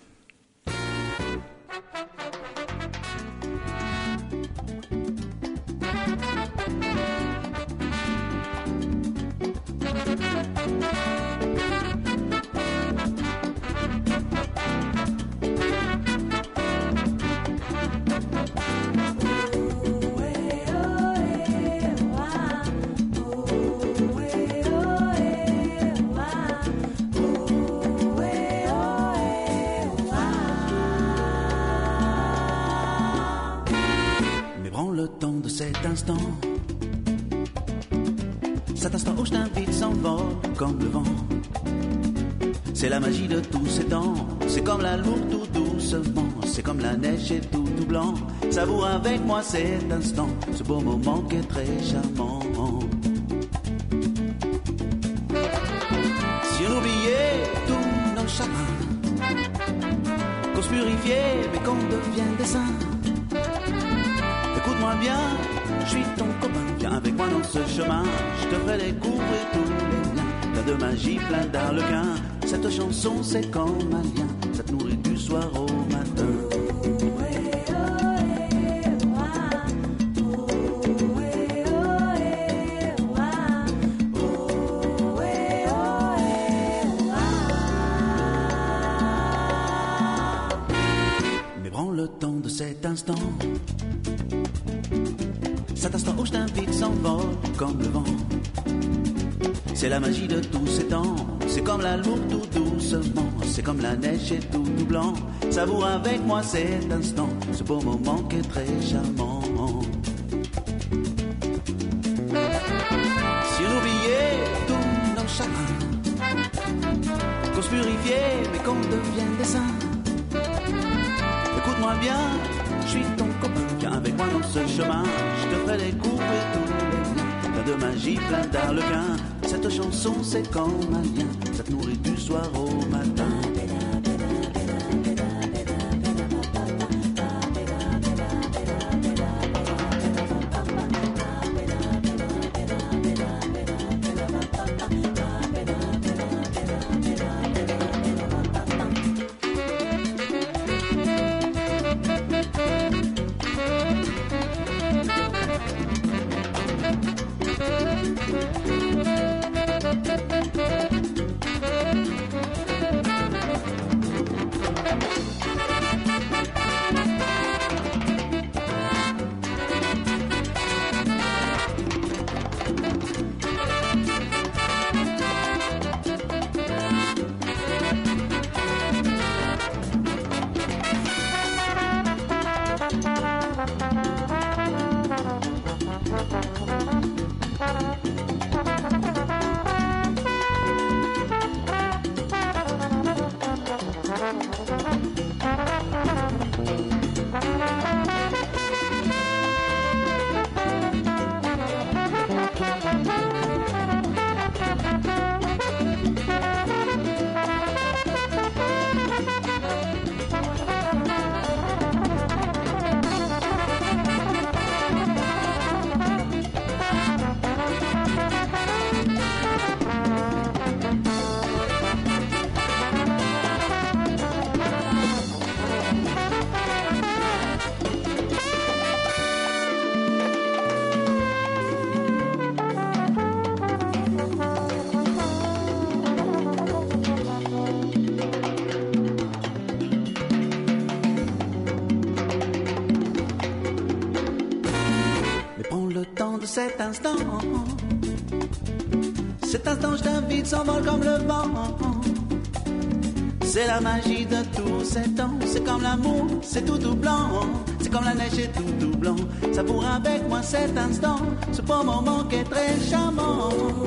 [SPEAKER 15] Cet instant où je t'invite s'envole comme le vent. C'est la magie de tous ces temps. C'est comme la loupe tout doucement. C'est comme la neige et tout blanc. Savoure avec moi cet instant, ce beau moment qui est très charmant. Si on oubliait tous nos chagrins, qu'on se purifiait mais qu'on devienne des saints. Écoute-moi bien, je suis ton copain, viens avec moi dans ce chemin. Je te ferai découvrir tous les liens, plein de magie, plein d'arlequins. Cette chanson c'est comme un lien, ça te nourrit du soir au matin. Mais prends le temps de cet instant. Cet instant où je t'invite s'envole comme le vent. C'est la magie de tous ces temps. C'est comme la loupe tout doucement. C'est comme la neige et tout blanc. Savoure avec moi cet instant, ce beau moment qui est très charmant. Si on oubliait tous nos chagrins, qu'on se purifiait mais qu'on devienne des saints. Écoute-moi bien, je suis ton copain, viens avec moi dans ce chemin. Je te ferai découvrir tous les liens, plein de magie, plein d'arlequins. Cette chanson c'est comme un lien, ça te nourrit du soir au matin. cet instant. Cet instant, je t'invite, s'envole comme le vent. C'est la magie de tous ces temps. C'est comme l'amour, c'est tout blanc. C'est comme la neige, c'est tout blanc. Savoure avec moi cet instant, ce beau moment qui est très charmant.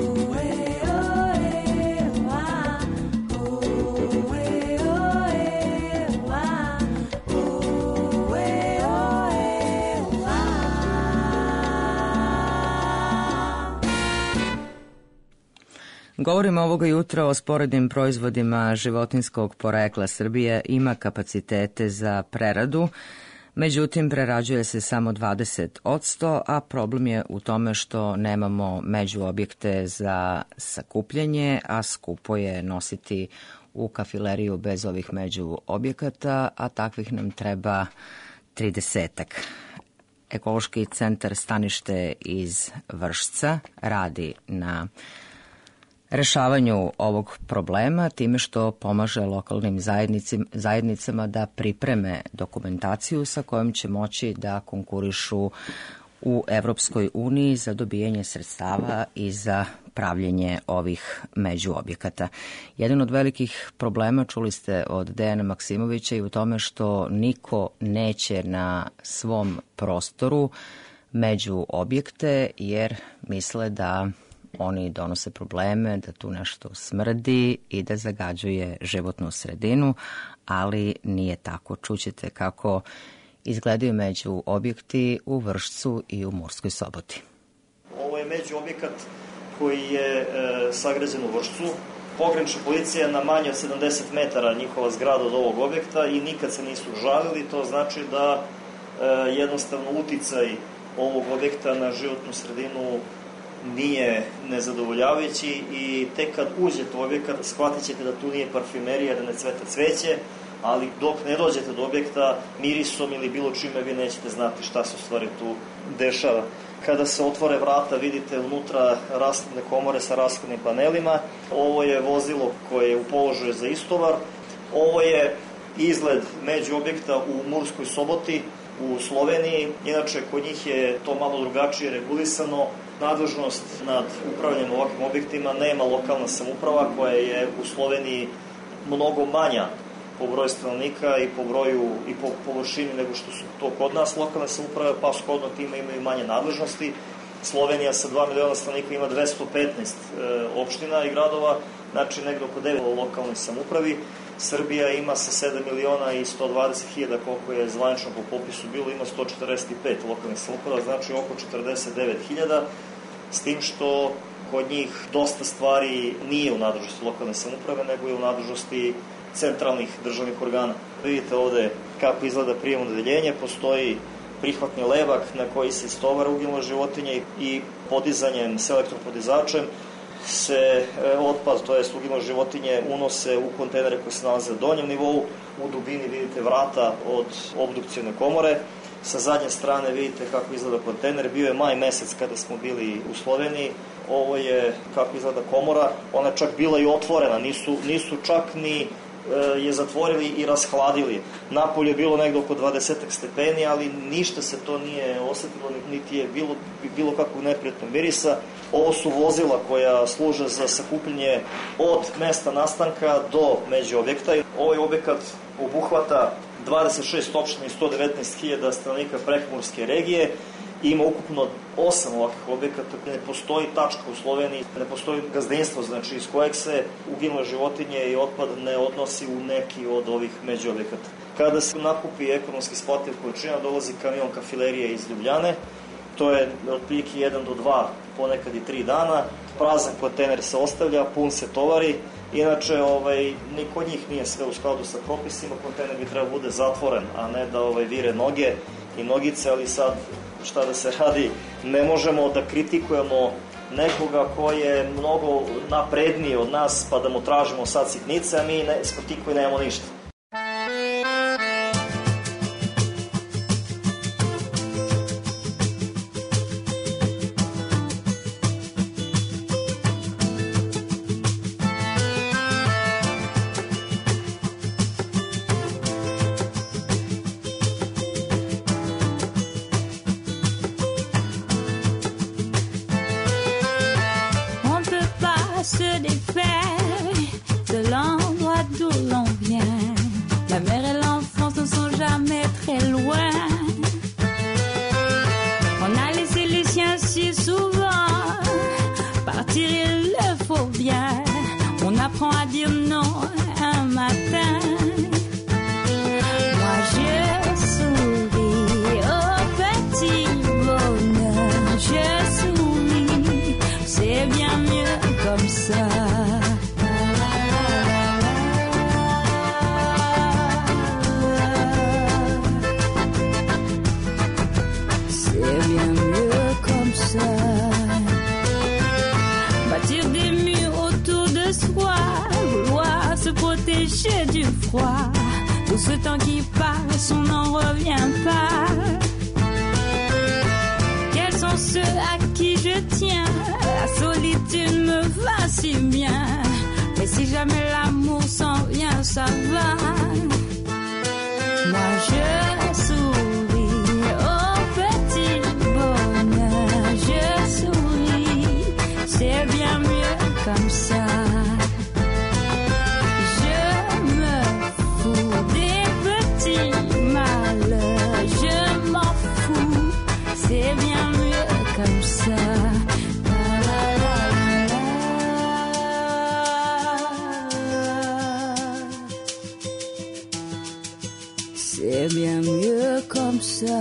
[SPEAKER 4] Govorimo ovoga jutra o sporednim proizvodima životinjskog porekla. Srbija ima kapacitete za preradu, međutim prerađuje se samo 20%, a problem je u tome što nemamo međuobjekte za sakupljanje, a skupo je nositi u kafileriju bez ovih međuobjekata, a takvih nam treba 30-ak. Ekološki centar Stanište iz Vršca radi na rešavanju ovog problema time što pomaže lokalnim zajednicama da pripreme dokumentaciju sa kojom će moći da konkurišu u Evropskoj uniji za dobijanje sredstava i za pravljenje ovih međuobjekata. Jedan od velikih problema, čuli ste od Dejana Maksimovića, i u tome što niko neće na svom prostoru međuobjekte jer misle da oni donose probleme, da tu nešto smrdi i da zagađuje životnu sredinu, ali nije tako. Čućete kako izgledaju međuobjekti u Vršcu i u Murskoj Soboti.
[SPEAKER 13] Ovo je međuobjekat koji je sagrađen u Vršcu. Pogranična policija na manje od 70 metara njihova zgrada od ovog objekta i nikad se nisu žalili. To znači da jednostavno uticaj ovog objekta na životnu sredinu nije nezadovoljavajući i tek kad uđete u objekat shvatit ćete da tu nije parfumerija, da ne cveta cveće, ali dok ne dođete do objekta mirisom ili bilo čime vi nećete znati šta se u stvari tu dešava. Kada se otvore vrata vidite unutra rashladne komore sa rashladnim panelima. Ovo je vozilo koje je u položaju za istovar. Ovo je izgled međuobjekta u Murskoj Soboti u Sloveniji. Inače, kod njih je to malo drugačije regulisano. Nadležnost nad upravljanjem ovakvim objektima nema lokalna samouprava koja je u Sloveniji mnogo manja po broju stanovnika i po broju i po površini nego što su to kod nas lokalne samouprave, pa shodno time imaju manje nadležnosti. Slovenija sa 2 miliona stanovnika ima 215 opština i gradova, znači negde oko 9 lokalnih samoupravi. Srbija ima sa 7 miliona i 120 hiljada, koliko je zvanično po popisu bilo, ima 145 lokalnih samouprava, znači oko 49 hiljada, s tim što kod njih dosta stvari nije u nadležnosti lokalne samouprave, nego je u nadležnosti centralnih državnih organa. Vidite ovde kako izgleda prijemno odeljenje, postoji prihvatni levak na koji se istovara uginule životinje i podizanjem s elektropodizačem se otpad, to jest uginule životinje, unose u kontejnere koji se nalaze na donjem nivou. U dubini vidite vrata od obdukcione komore. Sa zadnje strane vidite kako izgleda kontejner. Bio je maj mesec kada smo bili u Sloveniji. Ovo je kako izgleda komora. Ona je čak bila i otvorena. Nisu čak ni je zatvorili i rashladili. Napolje je bilo negde oko 20 stepeni, ali ništa se to nije osetilo, niti je bilo kakvog neprijatnog mirisa. Ovo su vozila koja služe za sakupljanje od mesta nastanka do međuobjekta. Ovaj objekat obuhvata 26 opština i 119.000 stanovnika Prekomorske regije. Ima ukupno 8 ovakvih objekata. Ne postoji tačka u Sloveniji, ne postoji gazdinstvo, znači iz kojeg se uginule životinje i otpad ne odnosi u neki od ovih međuobjekata. Kada se nakupi ekonomski isplativ količina, dolazi kamion kafilerije iz Ljubljane. To je otprilike 1 do 2, ponekad i 3 dana. Prazan kontejner se ostavlja, pun se tovari. Inače, ni kod njih nije sve u skladu sa propisima. Kontejner bi trebao bude zatvoren, a ne da vire noge i nogice, ali sad šta da se radi, ne možemo da kritikujemo nekoga ko je mnogo napredniji od nas pa da mu tražimo sad sitnice, a mi proti koji nemamo ništa.
[SPEAKER 16] froid. Tout ce temps qui passe, on n'en revient pas. Quels sont ceux à qui je tiens? La solitude me va si bien. Mais si jamais l'amour s'en vient, ça va. Moi je souris au petit bonheur. Je souris, c'est bien mieux comme ça. Je me fous des petits malheurs. Je m'en fous, c'est bien mieux comme ça. C'est bien mieux comme ça.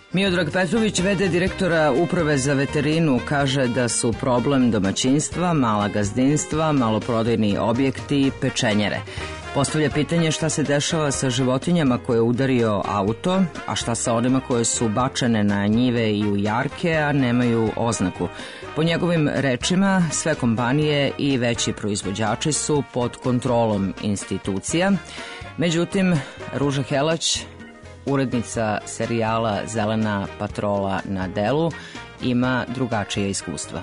[SPEAKER 4] Miodrag Petrović, v.d. direktora Uprave za veterinu, kaže da su problem domaćinstva, mala gazdinstva, maloprodajni objekti i pečenjere. Postavlja pitanje šta se dešava sa životinjama koje je udario auto, a šta sa onima koje su bačene na njive i u jarke, a nemaju oznaku. Po njegovim rečima, sve kompanije i veći proizvođači su pod kontrolom institucija. Međutim, Ruža Helać, urednica serijala Zelena patrola na delu, ima drugačije iskustva.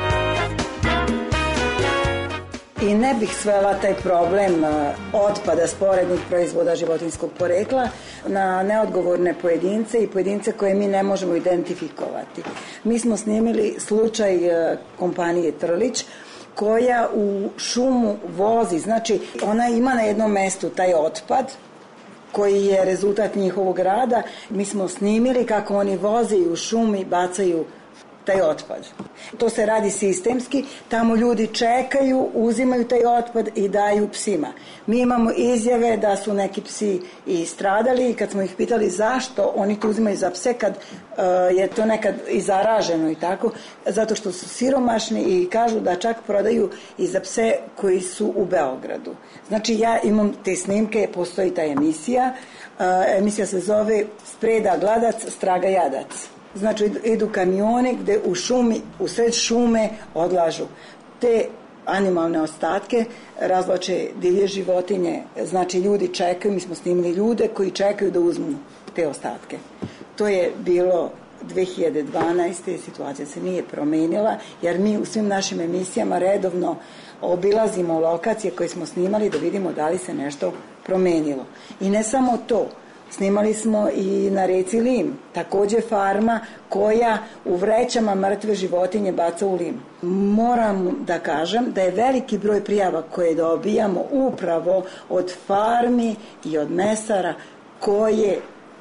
[SPEAKER 17] I ne bih svela taj problem otpada sporednih proizvoda životinjskog porekla na neodgovorne pojedince i pojedince koje mi ne možemo identifikovati. Mi smo snimili slučaj kompanije Trlić koja u šumu vozi, znači ona ima na jednom mestu taj otpad koji je rezultat njihovog rada. Mi smo snimili kako oni voze i u šumi bacaju taj otpad. To se radi sistemski, tamo ljudi čekaju, uzimaju taj otpad i daju psima. Mi imamo izjave da su neki psi i stradali i kad smo ih pitali zašto oni to uzimaju za pse kad je to nekad i zaraženo i tako, zato što su siromašni i kažu da čak prodaju i za pse koji su u Beogradu. Znači ja imam te snimke, postoji ta emisija, emisija se zove Spreda gladac, straga jadac. Znači idu kamione gde u šumi, u sred šume odlažu te animalne ostatke, razvlače divlje životinje, znači ljudi čekaju, mi smo snimili ljude koji čekaju da uzmu te ostatke. To je bilo 2012. Situacija se nije promenila, jer mi u svim našim emisijama redovno obilazimo lokacije koje smo snimali da vidimo da li se nešto promenilo. I ne samo to, snimali smo i na reci Lim, takođe farma koja u vrećama mrtve životinje baca u Lim. Moram da kažem da je veliki broj prijava koje dobijamo upravo od farmi i od mesara koje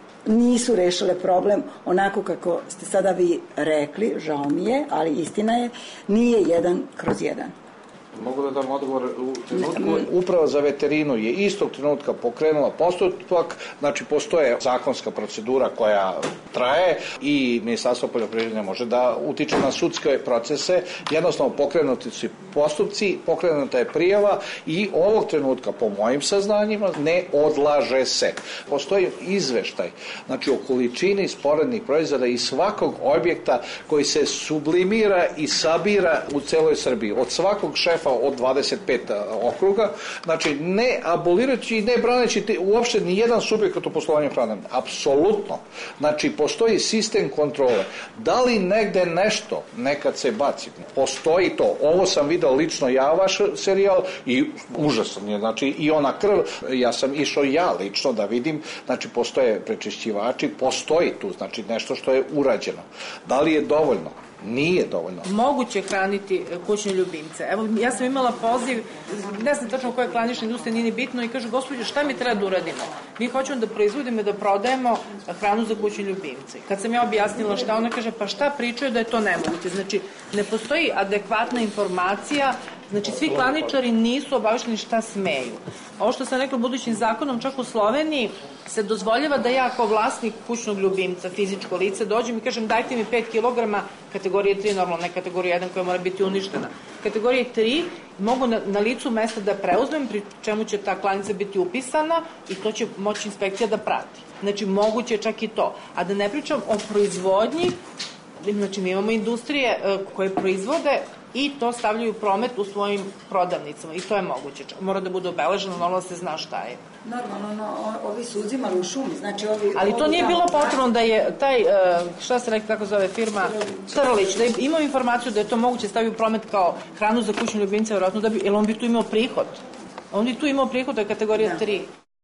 [SPEAKER 17] nisu rešile problem onako kako ste sada vi rekli, žao mi je, ali istina je, nije 1/1.
[SPEAKER 18] Mogu da dam odgovor u trenutku. Uprava za veterinu je istog trenutka pokrenula postupak, znači postoje zakonska procedura koja traje i Ministarstvo poljoprivrede može da utiče na sudske procese, jednostavno pokrenuti su postupci, pokrenuta je prijava i ovog trenutka, po mojim saznanjima, ne odlaže se. Postoji izveštaj, znači o količini sporednih proizvoda iz svakog objekta koji se sublimira i sabira u celoj Srbiji, od svakog šefa od 25 okruga, znači ne abolirajući i ne braneći uopšte ni jedan subjekat u poslovanju hranom. Apsolutno. Znači postoji sistem kontrole. Da li negde nešto nekad se baci? Postoji to. Ovo sam video lično ja, vaš serijal, i užasan je. Znači i ona krv, ja sam išao ja lično da vidim, znači postoje prečišćivači, postoji tu, znači nešto što je urađeno. Da li je dovoljno? Nije dovoljno.
[SPEAKER 14] Moguće hraniti kućne ljubimce. Evo, ja sam imala poziv, ne znam tačno koja je klanična industrija, nije ni bitno, i kaže, gospođo, šta mi treba da uradimo? Mi hoćemo da proizvodimo i da prodajemo hranu za kućne ljubimce. Kad sam ja objasnila šta, ona kaže, pa šta pričaju da je to nemoguće? Znači, ne postoji adekvatna informacija, znači svi klaničari nisu obavešteni šta smeju. Ovo što sam rekla, budućim zakonom, čak u Sloveniji se dozvoljava da ja kao vlasnik kućnog ljubimca, fizičko lice, dođem i kažem dajte mi 5 kg kategorije 3, normalno ne kategorija 1 koja mora biti uništena. Kategorije 3 mogu na licu mesta da preuzmem, pri čemu će ta klanica biti upisana i to će moći inspekcija da prati. Znači moguće čak i to. A da ne pričam o proizvodnji, znači mi imamo industrije koje proizvode i to stavljaju u promet u svojim prodavnicama i to je moguće. Mora da bude obeleženo, normalno da se zna šta je.
[SPEAKER 17] Normalno, ovi su uzimali u šumi, znači
[SPEAKER 14] ali to nije bilo potrebno da je taj, šta se rekli, kako zove firma, Trlić, da je imao informaciju da je to moguće staviti u promet kao hranu za kućne ljubimce, vjerojatno da bi, jer on bi tu imao prihod. On bi tu imao prihod, to je kategorija 3.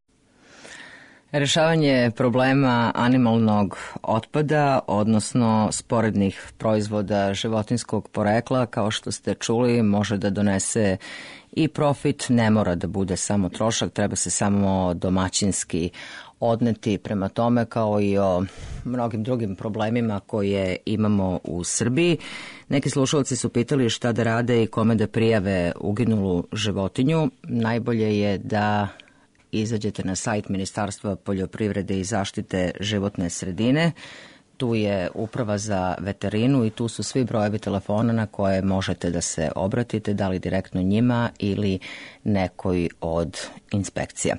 [SPEAKER 4] Rešavanje problema animalnog otpada, odnosno sporednih proizvoda životinjskog porekla, kao što ste čuli, može da donese i profit, ne mora da bude samo trošak, treba se samo domaćinski odneti prema tome, kao i o mnogim drugim problemima koje imamo u Srbiji. Neki slušalci su pitali šta da rade i kome da prijave uginulu životinju. Najbolje je da izađete na sajt Ministarstva poljoprivrede i zaštite životne sredine. tu je Uprava za veterinu i tu su svi brojevi telefona na koje možete da se obratite, da li direktno njima ili nekoj od inspekcija.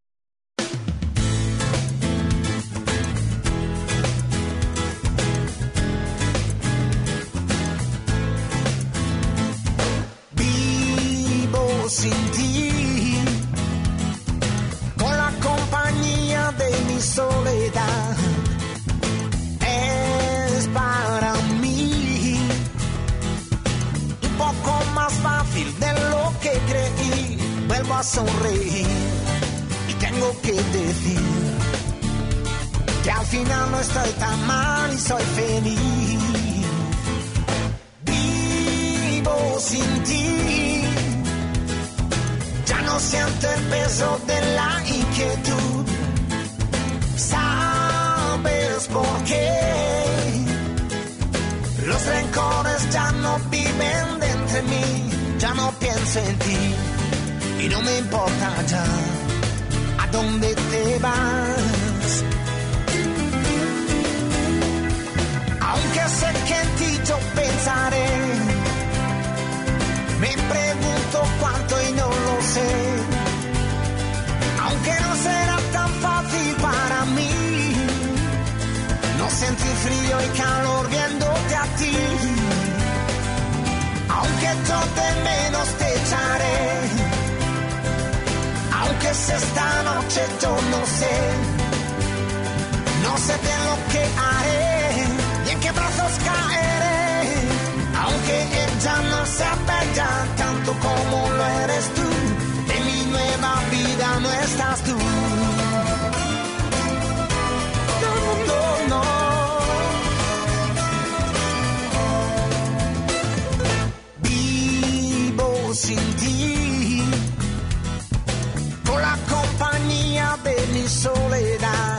[SPEAKER 2] Vivo sin ti, con la compañía de mi soledad. Es para mí un poco más fácil de lo que creí. Vuelvo a sonreír y tengo que decir que al final no estoy tan mal y soy feliz. Vivo sin ti, ya no siento el peso de la inquietud. ¿Sabes por qué? Los rencores ya no viven dentro de mí, ya no pienso en ti y no me importa ya a dónde te vas. Aunque sé que en ti yo pensaré, me pregunto cuánto y no lo sé. Aunque no será tan fácil para mí no sentir frío y calor viéndote a ti. Aunque yo de menos te echaré, aunque sea esta noche yo no sé bien lo que haré y en qué brazos caeré. Aunque ella no sea bella tanto como lo eres tú, en mi nueva vida no estás tú. No, no, no. Vivo sin ti, con la compañía de mi soledad.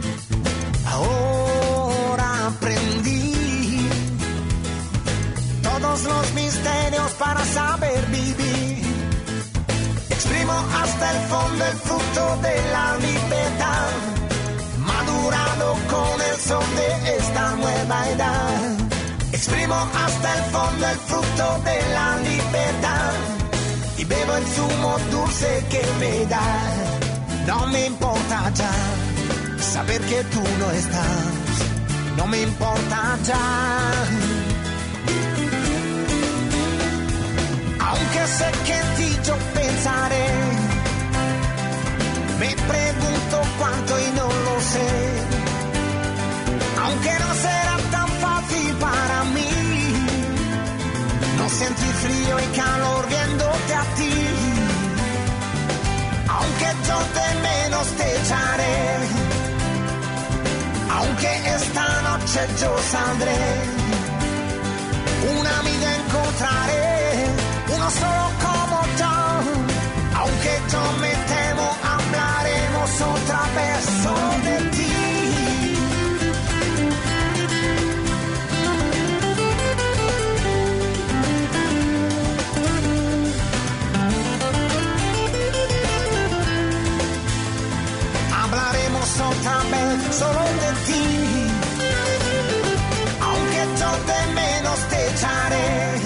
[SPEAKER 2] Ahora aprendí todos los misterios para saber vivir. Exprimo hasta el fondo el fruto de la libertad, madurado con el sol de esta nueva edad. Exprimo hasta el fondo el fruto de la libertad y bebo el zumo dulce que me da. No me importa ya saber que tú no estás, no me importa ya. Aunque sé que en ti yo pensaré, me pregunto cuánto y no lo sé. Aunque no será tan fácil para mí no sentir frío y calor viéndote a ti. Aunque yo de menos te echaré, aunque esta noche yo saldré, una amiga encontraré, uno solo como yo. Aunque yo me temo, hablaremos otra vez solo de ti. Hablaremos otra vez solo de ti. Aunque yo de menos te echaré,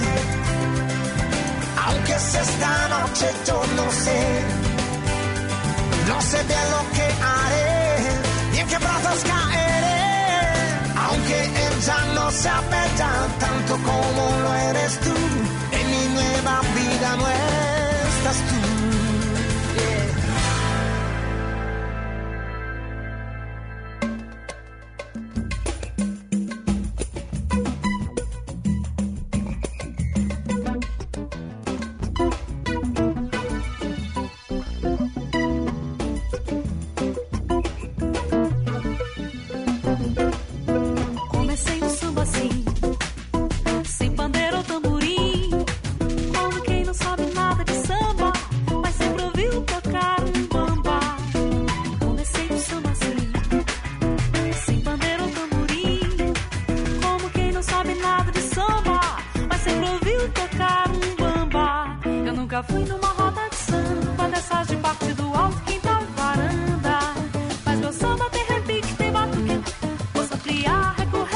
[SPEAKER 2] aunque sea esta noche yo no sé bien lo que haré y en qué brazos caeré. Aunque ella no sea bella tanto como lo eres tú, en mi nueva vida no estás tú.
[SPEAKER 19] Fui numa roda de samba, dessas de parte do alto, quintal e varanda. Mas meu samba tem repique, tem batuque, vou sapriar, recorrer.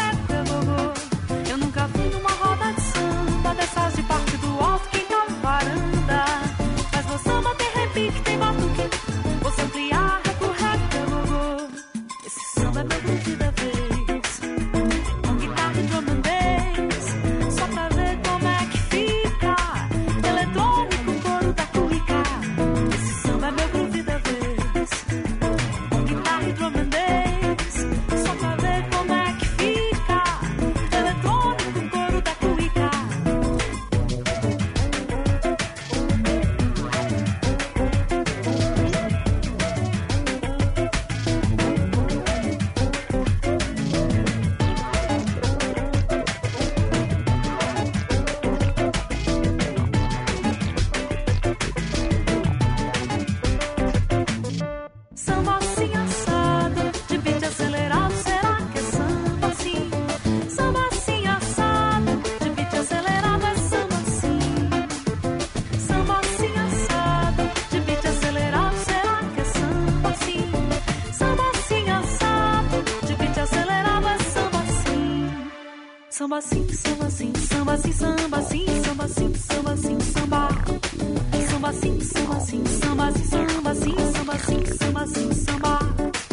[SPEAKER 19] Samba sim, samba sim, samba sim, samba sim, samba sim, samba sim, samba. Samba sim, samba sim, samba sim, samba sim, samba sim, samba sim, samba.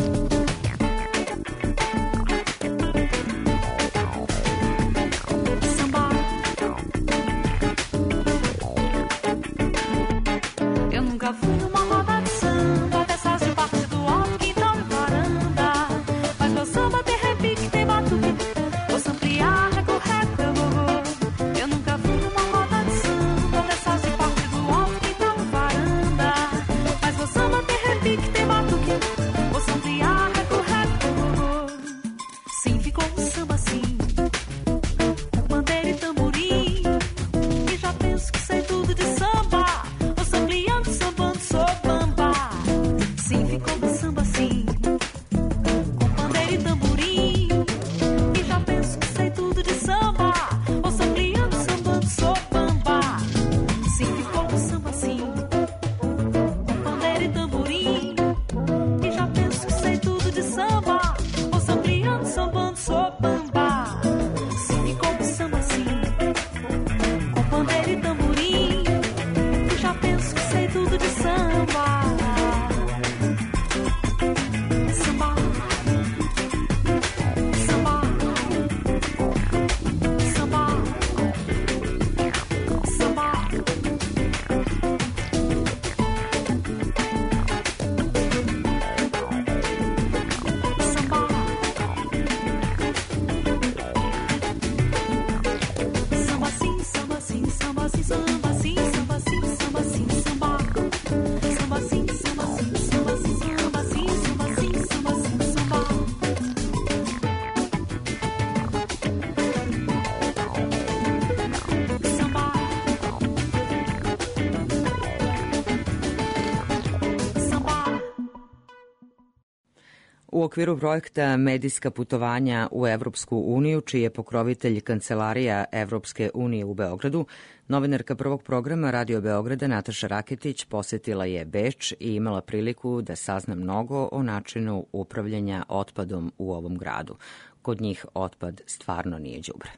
[SPEAKER 19] Eu nunca fui numa roda de samba, dessas de parte do alto, quintal e varanda. Mas meu samba tem repique, tem batuque, vou ampliar, recorreco, eu vou. Eu nunca fui numa roda de samba, dessas de parte do alto, quintal e varanda. Mas meu samba tem repique, tem batuque, vou ampliar, recorreco, eu vou. Sim, ficou um samba assim, com bandeira e tamborim. E já penso que sei tudo de samba. Sim, ficou um samba assim, com pandeiro e tamborim. E já penso que sei tudo de samba. Vou sampleando, sambando, sou bamba. Sim, ficou um samba assim, com pandeiro e tamborim. E já penso que sei tudo de samba. Vou sampleando, sambando, sou bamba. Sim, ficou um samba assim, com pandeiro e tamborim. E já penso que sei tudo de samba.
[SPEAKER 4] U okviru projekta Medijska putovanja u Evropsku uniju, čiji je pokrovitelj Kancelarija Evropske unije u Beogradu, novinarka prvog programa Radio Beograda Nataša Raketić posetila je Beč i imala priliku da sazna mnogo o načinu upravljanja otpadom u ovom gradu. Kod njih otpad stvarno nije đubre.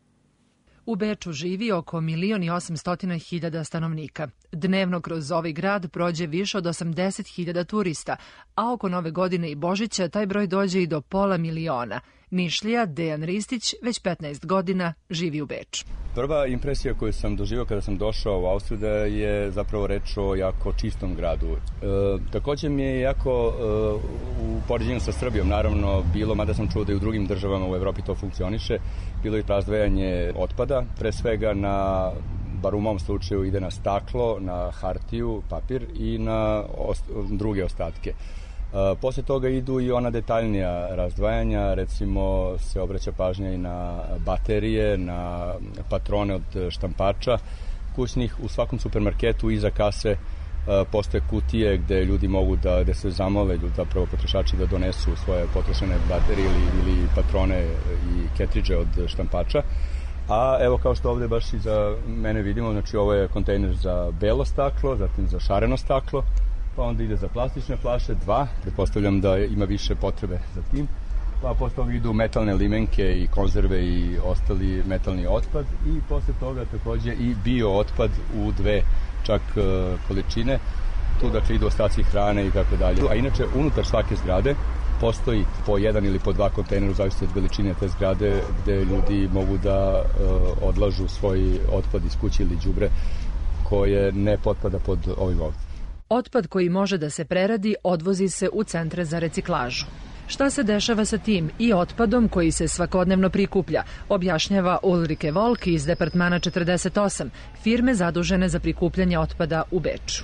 [SPEAKER 20] U Beču živi oko 1.800.000 stanovnika. Dnevno kroz ovaj grad prođe više od 80.000 turista, a oko Nove godine i Božića taj broj dođe i do 500.000. Nišlija Dejan Ristić već 15 godina živi u Beču.
[SPEAKER 21] Prva impresija koju sam doživio kada sam došao u Austriju da je zapravo reč o jako čistom gradu. Takođe mi je jako u poređenju sa Srbijom naravno bilo, mada sam čuo da i u drugim državama u Evropi to funkcioniše, bilo i razdvajanje otpada, pre svega na, bar u mom slučaju, ide na staklo, na hartiju, papir i na druge ostatke. Posle toga idu i ona detaljnija razdvajanja, recimo se obraća pažnja i na baterije, na patrone od štampača kućnih. U svakom supermarketu iza kase postoje kutije gde ljudi mogu gde se zamole, zapravo potrošači da donesu svoje potrošene baterije ili patrone i ketridže od štampača. A evo kao što ovde baš iza mene vidimo, znači ovo je kontejner za belo staklo, zatim za šareno staklo, pa onda ide za plastične flaše, 2, pretpostavljam da ima više potrebe za tim, pa posle toga idu metalne limenke i konzerve i ostali metalni otpad i posle toga takođe i bio otpad u 2 čak količine, tu dakle idu ostaci hrane i tako dalje. A inače unutar svake zgrade postoji po 1 ili po 2 kontejnera u zavisnosti od veličine te zgrade gde ljudi mogu da odlažu svoj otpad iz kuće ili đubre koje ne potpada pod ovim ovdje.
[SPEAKER 20] Otpad koji može da se preradi odvozi se u centre za reciklažu. Šta se dešava sa tim i otpadom koji se svakodnevno prikuplja, objašnjava Ulrike Volk iz departmana 48, firme zadužene za prikupljanje otpada u Beču.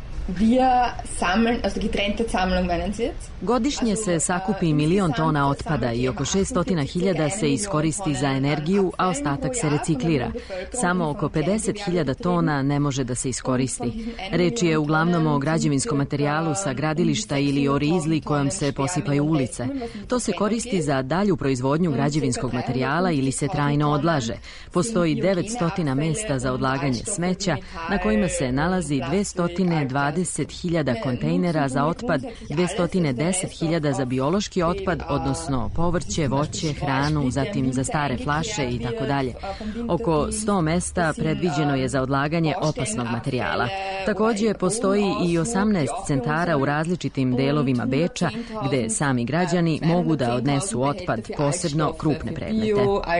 [SPEAKER 6] Godišnje se sakupi 1.000.000 tona otpada i oko 600.000 se iskoristi za energiju, a ostatak se reciklira. Samo oko 50.000 tona ne može da se iskoristi. Reč je uglavnom o građevinskom materijalu sa gradilišta ili o rizli kojom se posipaju ulice. To se koristi za dalju proizvodnju građevinskog materijala ili se trajno odlaže. Postoji 900 mesta za odlaganje smeća na kojima se nalazi 220 20.000 kontejnera za otpad, 210.000 za biološki otpad, odnosno povrće, voće, hranu, zatim za stare flaše i tako dalje. Oko 100 mesta predviđeno je za odlaganje opasnog materijala. Takođe, postoji i 18 centara u različitim delovima Beča, gde sami građani mogu da odnesu otpad, posebno krupne predmete.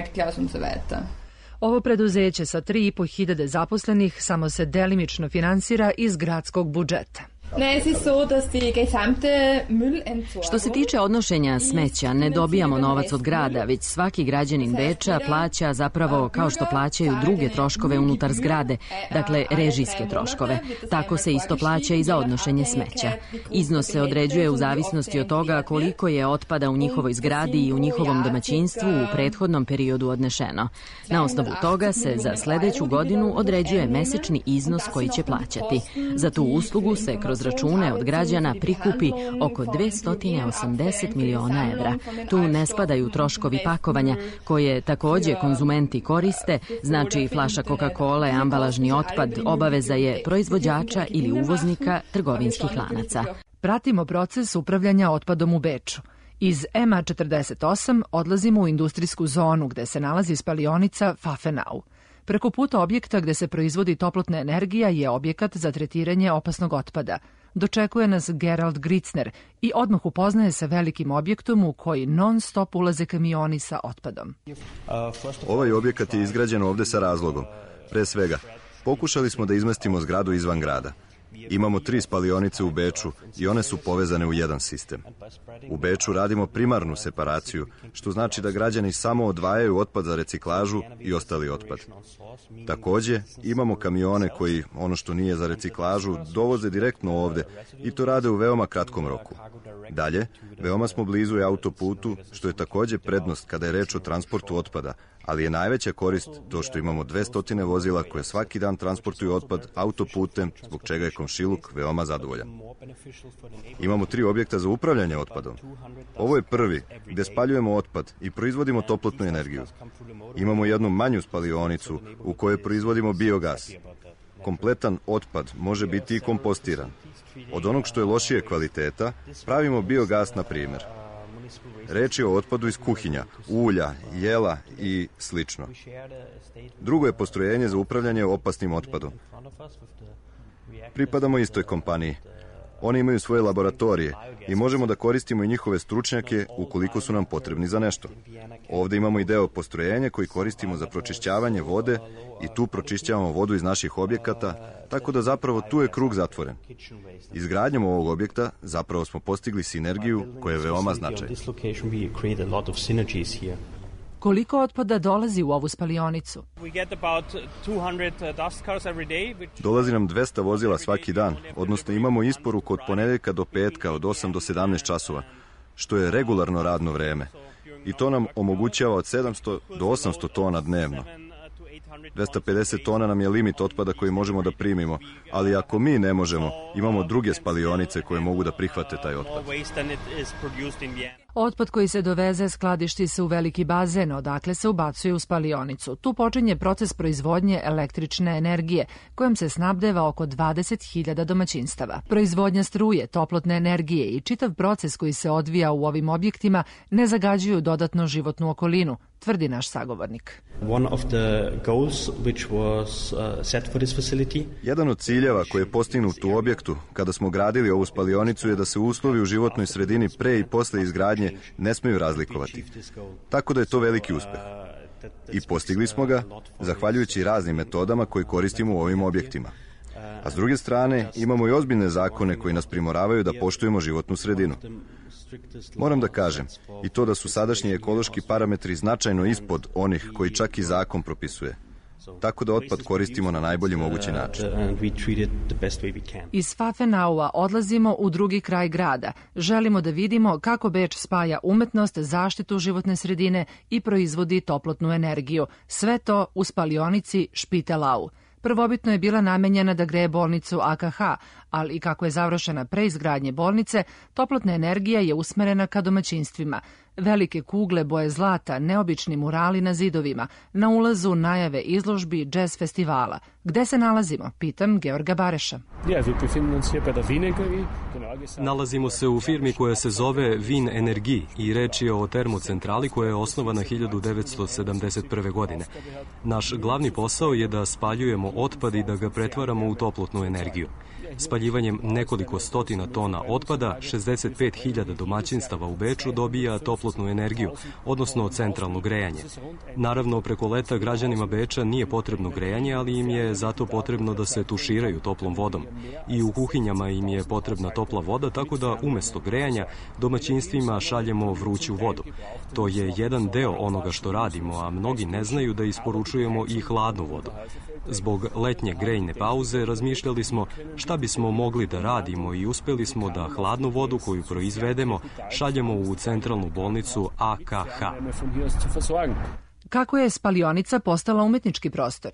[SPEAKER 20] Ovo preduzeće sa 3.500 zaposlenih samo se delimično finansira iz gradskog budžeta.
[SPEAKER 6] Što se tiče odnošenja smeća, ne dobijamo novac od grada, već svaki građanin Beča plaća zapravo kao što plaćaju druge troškove unutar zgrade, dakle režijske troškove. Tako se isto plaća i za odnošenje smeća. Iznos se određuje u zavisnosti od toga koliko je otpada u njihovoj zgradi i u njihovom domaćinstvu u prethodnom periodu odnešeno. Na osnovu toga se za sledeću godinu određuje mesečni iznos koji će plaćati. Za tu uslugu se kroz račune od građana prikupi oko 280 miliona evra. Tu ne spadaju troškovi pakovanja, koje takođe konzumenti koriste, znači flaša Coca-Cola, ambalažni otpad, obaveza je proizvođača ili uvoznika trgovinskih lanaca.
[SPEAKER 20] Pratimo proces upravljanja otpadom u Beču. Iz MA48 odlazimo u industrijsku zonu gde se nalazi spalionica Pfaffenau. Preko puta objekta gde se proizvodi toplotna energija je objekat za tretiranje opasnog otpada. Dočekuje nas Gerald Gritzner i odmah upoznaje sa velikim objektom u koji non-stop ulaze kamioni sa otpadom.
[SPEAKER 1] Ovaj objekat je izgrađen ovde sa razlogom. Pre svega, pokušali smo da izmestimo zgradu izvan grada. Imamo 3 spalionice u Beču i one su povezane u jedan sistem. U Beču radimo primarnu separaciju, što znači da građani samo odvajaju otpad za reciklažu i ostali otpad. Takođe, imamo kamione koji, ono što nije za reciklažu, dovoze direktno ovde i to rade u veoma kratkom roku. Dalje, veoma smo blizu i autoputu, što je takođe prednost kada je reč o transportu otpada, ali je najveća korist to što imamo 200 vozila koje svaki dan transportuju otpad autoputem, zbog čega je komšiluk veoma zadovoljan. Imamo 3 objekta za upravljanje otpadom. Ovo je prvi, gde spaljujemo otpad i proizvodimo toplotnu energiju. Imamo jednu manju spalionicu u kojoj proizvodimo biogas. Kompletan otpad može biti i kompostiran. Od onog što je lošije kvaliteta, pravimo biogas na primjer. Reč je o otpadu iz kuhinja, ulja, jela i slično. Drugo je postrojenje za upravljanje opasnim otpadom. Pripadamo istoj kompaniji. Oni imaju svoje laboratorije i možemo da koristimo i njihove stručnjake ukoliko su nam potrebni za nešto. Ovde imamo i deo postrojenja koji koristimo za pročišćavanje vode i tu pročišćavamo vodu iz naših objekata, tako da zapravo tu je krug zatvoren. Izgradnjom ovog objekta zapravo smo postigli sinergiju koja je veoma značajna.
[SPEAKER 20] Koliko otpada dolazi u ovu spalionicu?
[SPEAKER 1] Dolazi nam 200 vozila svaki dan, odnosno imamo isporuku od ponedeljka do petka od 8 do 17 časova, što je regularno radno vreme. I to nam omogućava od 700 do 800 tona dnevno. 250 tona nam je limit otpada koji možemo da primimo, ali ako mi ne možemo, imamo druge spalionice koje mogu da prihvate taj otpad.
[SPEAKER 20] Otpad koji se doveze skladišti se u veliki bazen, odakle se ubacuje u spalionicu. Tu počinje proces proizvodnje električne energije, kojom se snabdeva oko 20.000 domaćinstava. Proizvodnja struje, toplotne energije i čitav proces koji se odvija u ovim objektima ne zagađuju dodatno životnu okolinu, tvrdi naš sagovornik.
[SPEAKER 1] Jedan od ciljeva koji je postignut u objektu kada smo gradili ovu spalionicu je da se uslovi u životnoj sredini pre i posle izgradnje ne smeju razlikovati. Tako da je to veliki uspeh. I postigli smo ga zahvaljujući raznim metodama koje koristimo u ovim objektima. A s druge strane, imamo i ozbiljne zakone koji nas primoravaju da poštujemo životnu sredinu. Moram da kažem i to da su sadašnji ekološki parametri značajno ispod onih koji čak i zakon propisuje. Tako da otpad koristimo na najbolji mogući način.
[SPEAKER 20] Iz Pfaffenaua odlazimo u drugi kraj grada. Želimo da vidimo kako Beč spaja umetnost, zaštitu životne sredine i proizvodi toplotnu energiju. Sve to u spalionici Spitalau. Prvobitno je bila namenjena da greje bolnicu AKH, ali i kako je završena preizgradnje bolnice, toplotna energija je usmerena ka domaćinstvima. Velike kugle boje zlata, neobični murali na zidovima, na ulazu najave izložbi džez festivala. Gde se nalazimo? Pitam Georga Bareša.
[SPEAKER 3] Nalazimo se u firmi koja se zove Vin Energy i reč je o termocentrali koja je osnovana 1971. godine. Naš glavni posao je da spaljujemo otpad i da ga pretvaramo u toplotnu energiju. Spaljivanjem nekoliko stotina tona otpada, 65.000 domaćinstava u Beču dobija toplotnu energiju, odnosno centralno grejanje. Naravno, preko leta građanima Beča nije potrebno grejanje, ali im je zato potrebno da se tuširaju toplom vodom. I u kuhinjama im je potrebna topla voda, tako da umesto grejanja domaćinstvima šaljemo vruću vodu. To je jedan deo onoga što radimo, a mnogi ne znaju da isporučujemo i hladnu vodu. Zbog letnje grejne pauze razmišljali smo šta bismo mogli da radimo i uspeli smo da hladnu vodu koju proizvedemo šaljemo u centralnu bolnicu AKH.
[SPEAKER 20] Kako je spalionica postala umetnički prostor?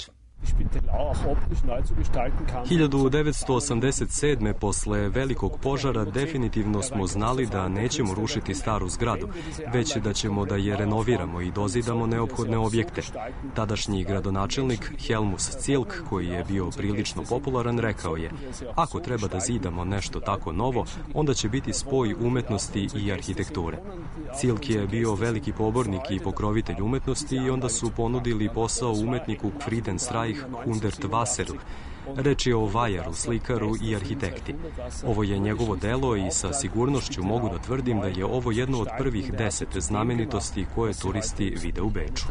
[SPEAKER 3] 1987. posle velikog požara definitivno smo znali da nećemo rušiti staru zgradu, već da ćemo da je renoviramo i dozidamo neophodne objekte. Tadašnji gradonačelnik Helmus Cilk, koji je bio prilično popularan, rekao je: ako treba da zidamo nešto tako novo, onda će biti spoj umetnosti i arhitekture. Cilk je bio veliki pobornik i pokrovitelj umetnosti i onda su ponudili posao umetniku Friedenstreich Hundertwasseru. Reč je o vajaru, slikaru i arhitekti. Ovo je njegovo delo i sa sigurnošću mogu da tvrdim da je ovo jedno od prvih 10 znamenitosti koje turisti vide u Beču.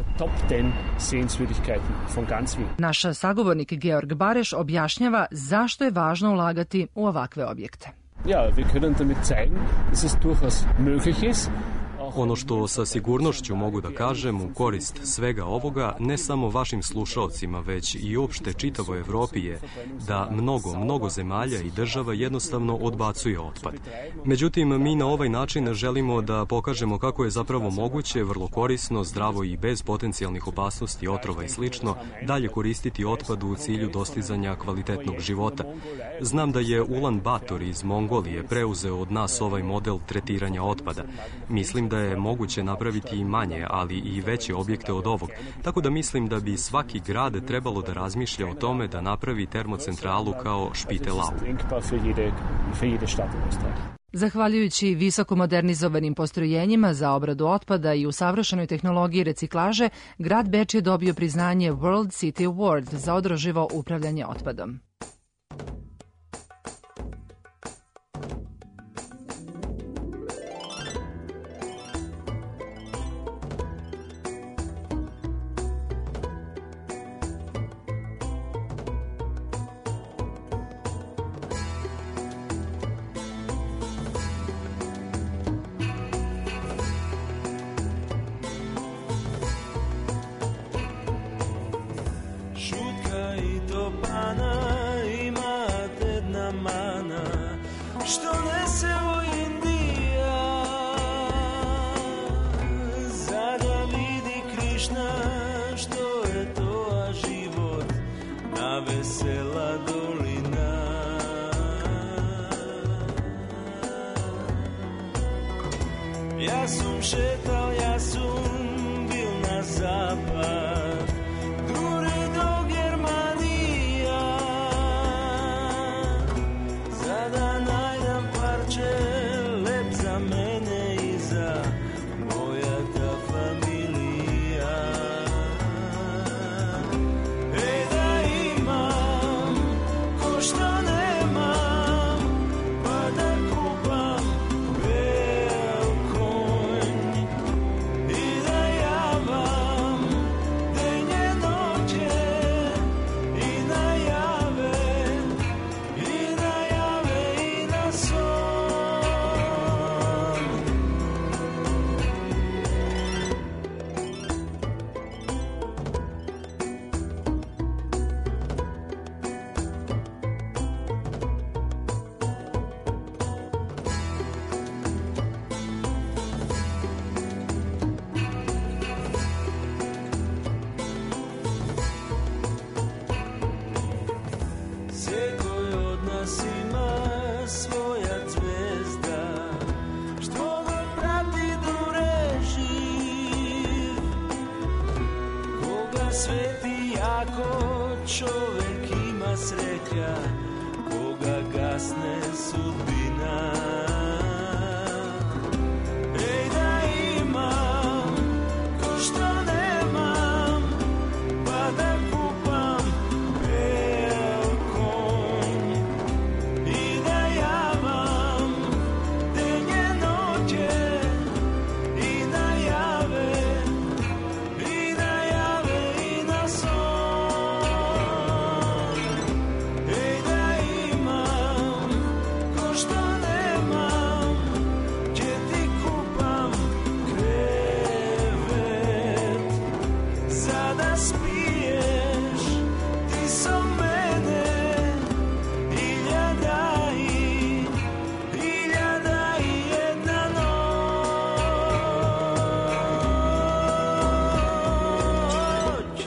[SPEAKER 20] Naš sagovornik Georg Bareš objašnjava zašto je važno ulagati u ovakve objekte.
[SPEAKER 3] Ono što sa sigurnošću mogu da kažem u korist svega ovoga, ne samo vašim slušaocima, već i uopšte čitavoj Evropi je da mnogo zemalja i država jednostavno odbacuje otpad. Međutim, mi na ovaj način želimo da pokažemo kako je zapravo moguće, vrlo korisno, zdravo i bez potencijalnih opasnosti, otrova i slično, dalje koristiti otpad u cilju dostizanja kvalitetnog života. Znam da je Ulan Bator iz Mongolije preuzeo od nas ovaj model tretiranja otpada. Mislim da je moguće napraviti i manje, ali i veće objekte od ovog. Tako da mislim da bi svaki grad trebalo da razmišlja o tome da napravi termocentralu kao Spittelau.
[SPEAKER 20] Zahvaljujući visoko modernizovanim postrojenjima za obradu otpada i usavršenoj tehnologiji reciklaže, grad Beč je dobio priznanje World City Award za održivo upravljanje otpadom.
[SPEAKER 2] Ja sam šetao, ja sam bil na zapad, dure do Germanija, za da najdem parče lep za mene i za moja ta familija. Da imam ko što nemam, pa da kupam bel konj i da javam
[SPEAKER 12] na sveti ako čovek ima sreća, koga gasne sudbina. Ej da imam ko što nemam, pa da kupam belkom i da javam denje noće i da jave i na son. Ej da imam ko što nemam, će ti kupam krevet za da spiješ ti so mene hiljada i jedna noć.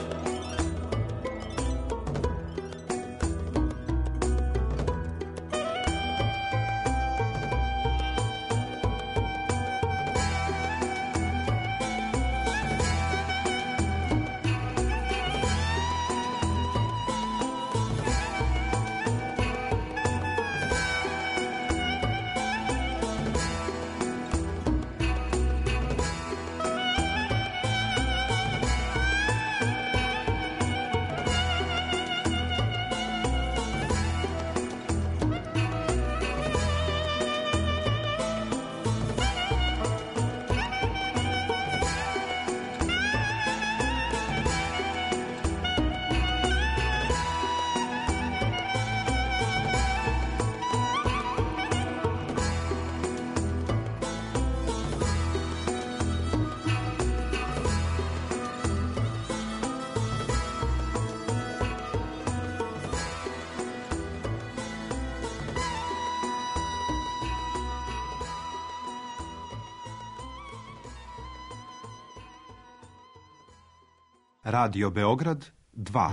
[SPEAKER 5] Radio Beograd 2.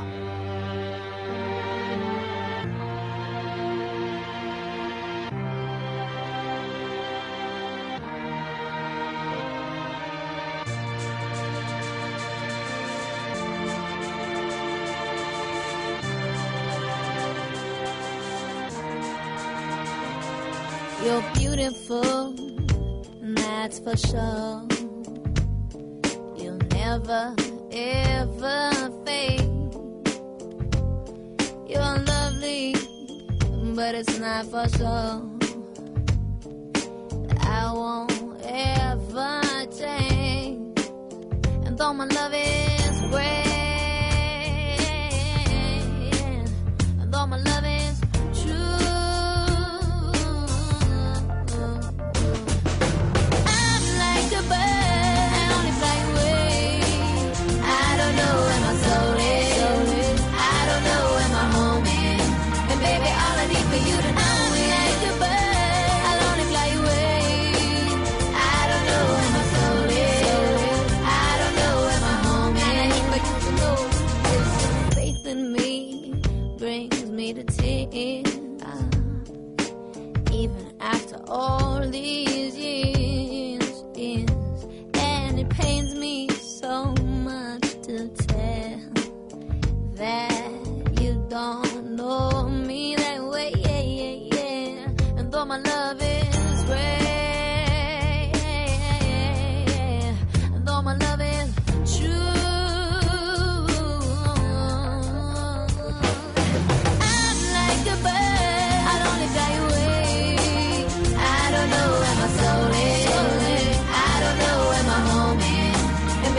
[SPEAKER 16] You're beautiful, that's for sure. You'll never ever fade. You're lovely, but it's not for sure. I won't ever change. And though my love is great, and though my love is true, I'm like a bird, I only fly away. I don't know where my soul is, I don't know where my home is. And baby, all I need for you to know is like a bird, I'll only fly away. I don't know where my soul is, I don't know where my home is. And I need for you to know this faith in me brings me to tears. Even after all these years, and it pains me so much to tell that you don't know me that way, and though my love is great, and though my love is true, I'm like a bird, I'll only fly away. I don't know where my soul is, I don't know where my home is. And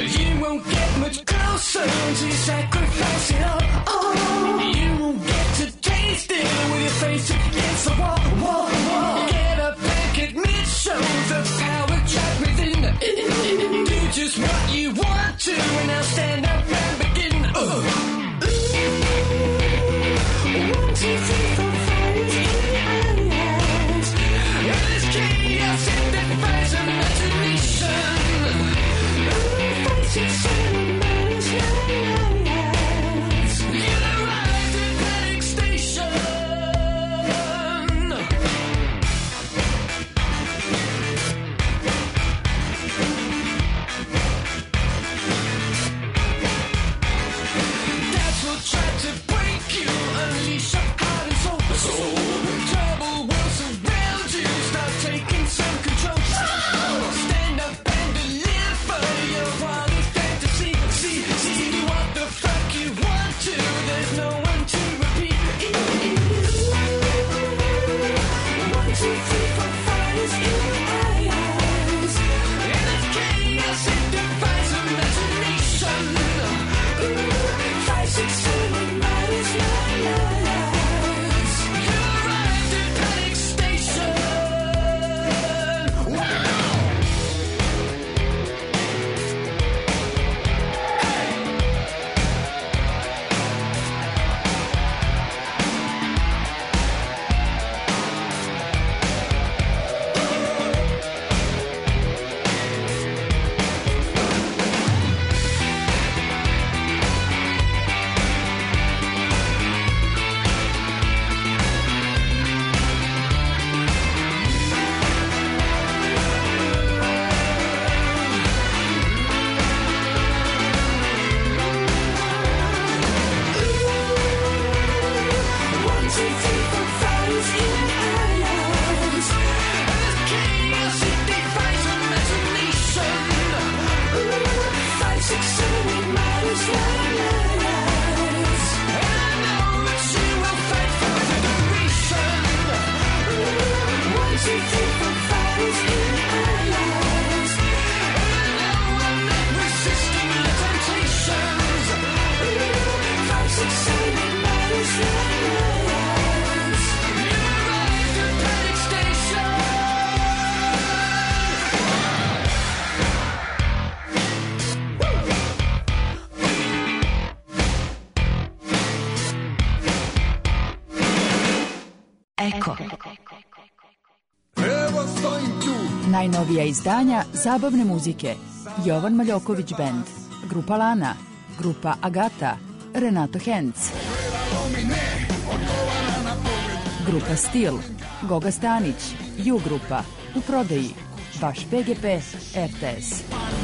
[SPEAKER 2] You won't get much closer until you sacrifice it all. You won't get to taste it with your face against the wall. Get up back, admit, show the power trapped within. Do just what you want to, and now stand up and begin. 1, 2, 3, 4, 5 is in your eyes. There's chaos in that fires imagination. 5, 6, 7, 8 is your eyes. You arrived at panic station. That's what tried to break you, unleash your heart and soul. Trouble will surround you, start taking some control. Stand up and deliver your wildest fantasy. See what the fuck you want to, there's no one to repeat. 1, 2, 3, 4, 5 is in your eyes. And it's chaos, it defies imagination. 5, 6, 7, 8 is your eyes. You arrived at panic station.
[SPEAKER 10] Eko. Najnovija izdanja zabavne muzike. Jovan Maljoković Band, grupa Lana, grupa Agata, Renato Henc, grupa Stil, Goga Stanić, Ju grupa, u prodaji, Baš PGP, RTS.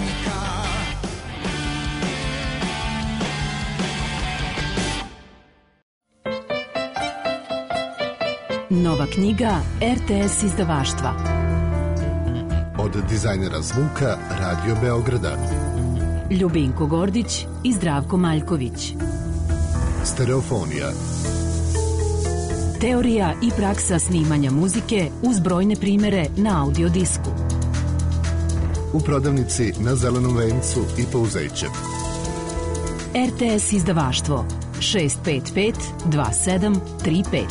[SPEAKER 6] Nova knjiga RTS izdavaštva.
[SPEAKER 22] Od dizajnera zvuka Radio Beograda.
[SPEAKER 6] Ljubinko Gordić i Zdravko Maljković.
[SPEAKER 22] Stereofonija.
[SPEAKER 6] Teorija i praksa snimanja muzike uz brojne primere na audio disku.
[SPEAKER 22] U prodavnici na Zelenom vencu i Pouzeće.
[SPEAKER 6] RTS izdavaštvo 655 2735.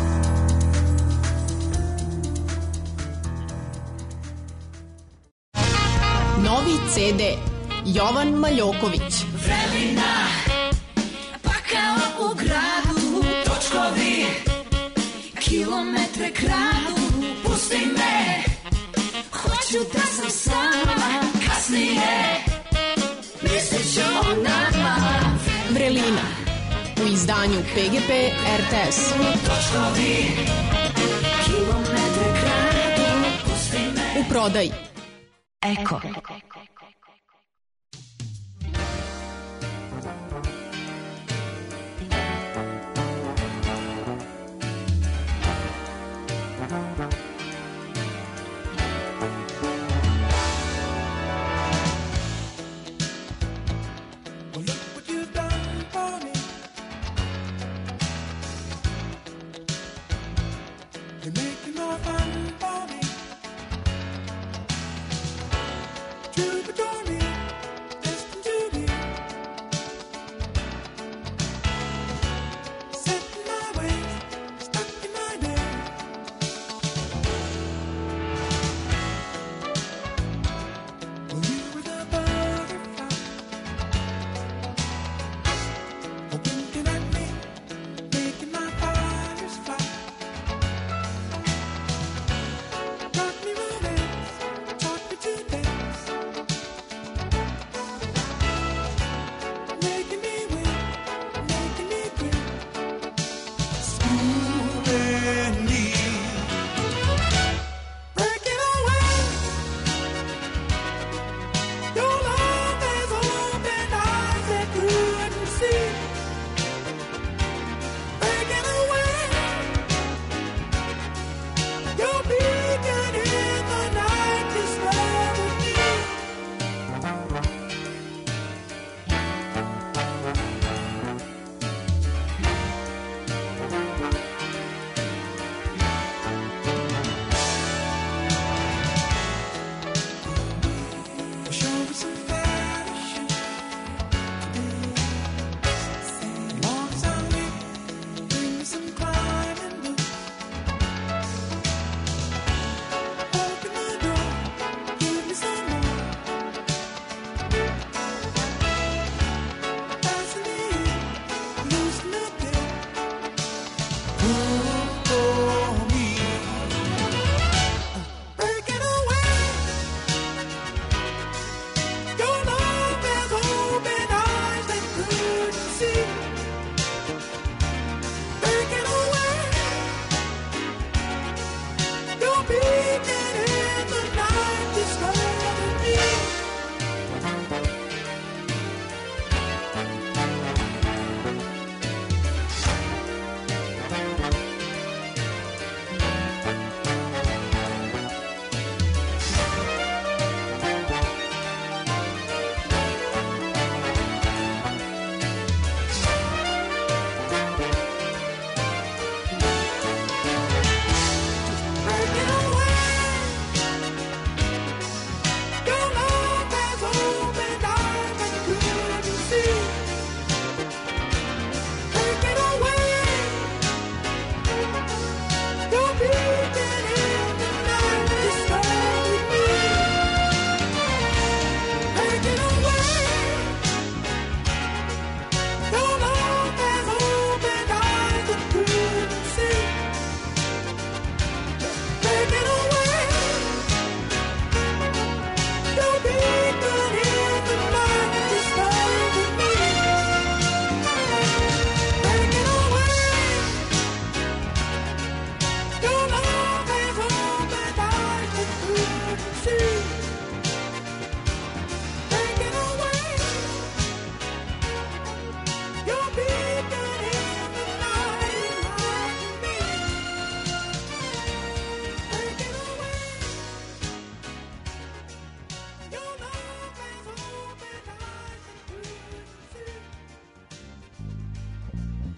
[SPEAKER 23] Novi CD Jovan Maljoković.
[SPEAKER 2] Vremena, pa kao u gradu, točkovi, kilometre kradu, pusti me, hoću da sam sama, kasnije, mislit ću o nama.
[SPEAKER 23] Vrelina u izdanju PGP RTS.
[SPEAKER 2] Točkovi, kilometre kradu, pusti me.
[SPEAKER 23] U prodaji
[SPEAKER 10] Eko.
[SPEAKER 2] To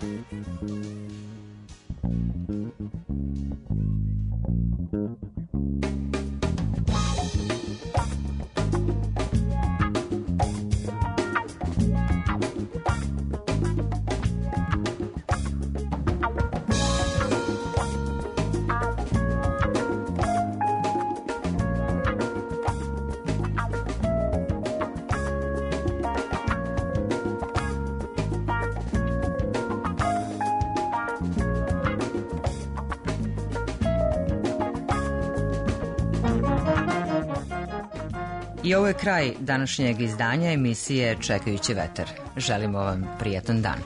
[SPEAKER 4] I ovo je kraj današnjeg izdanja emisije Čekajući vetar. Želimo vam prijatan dan.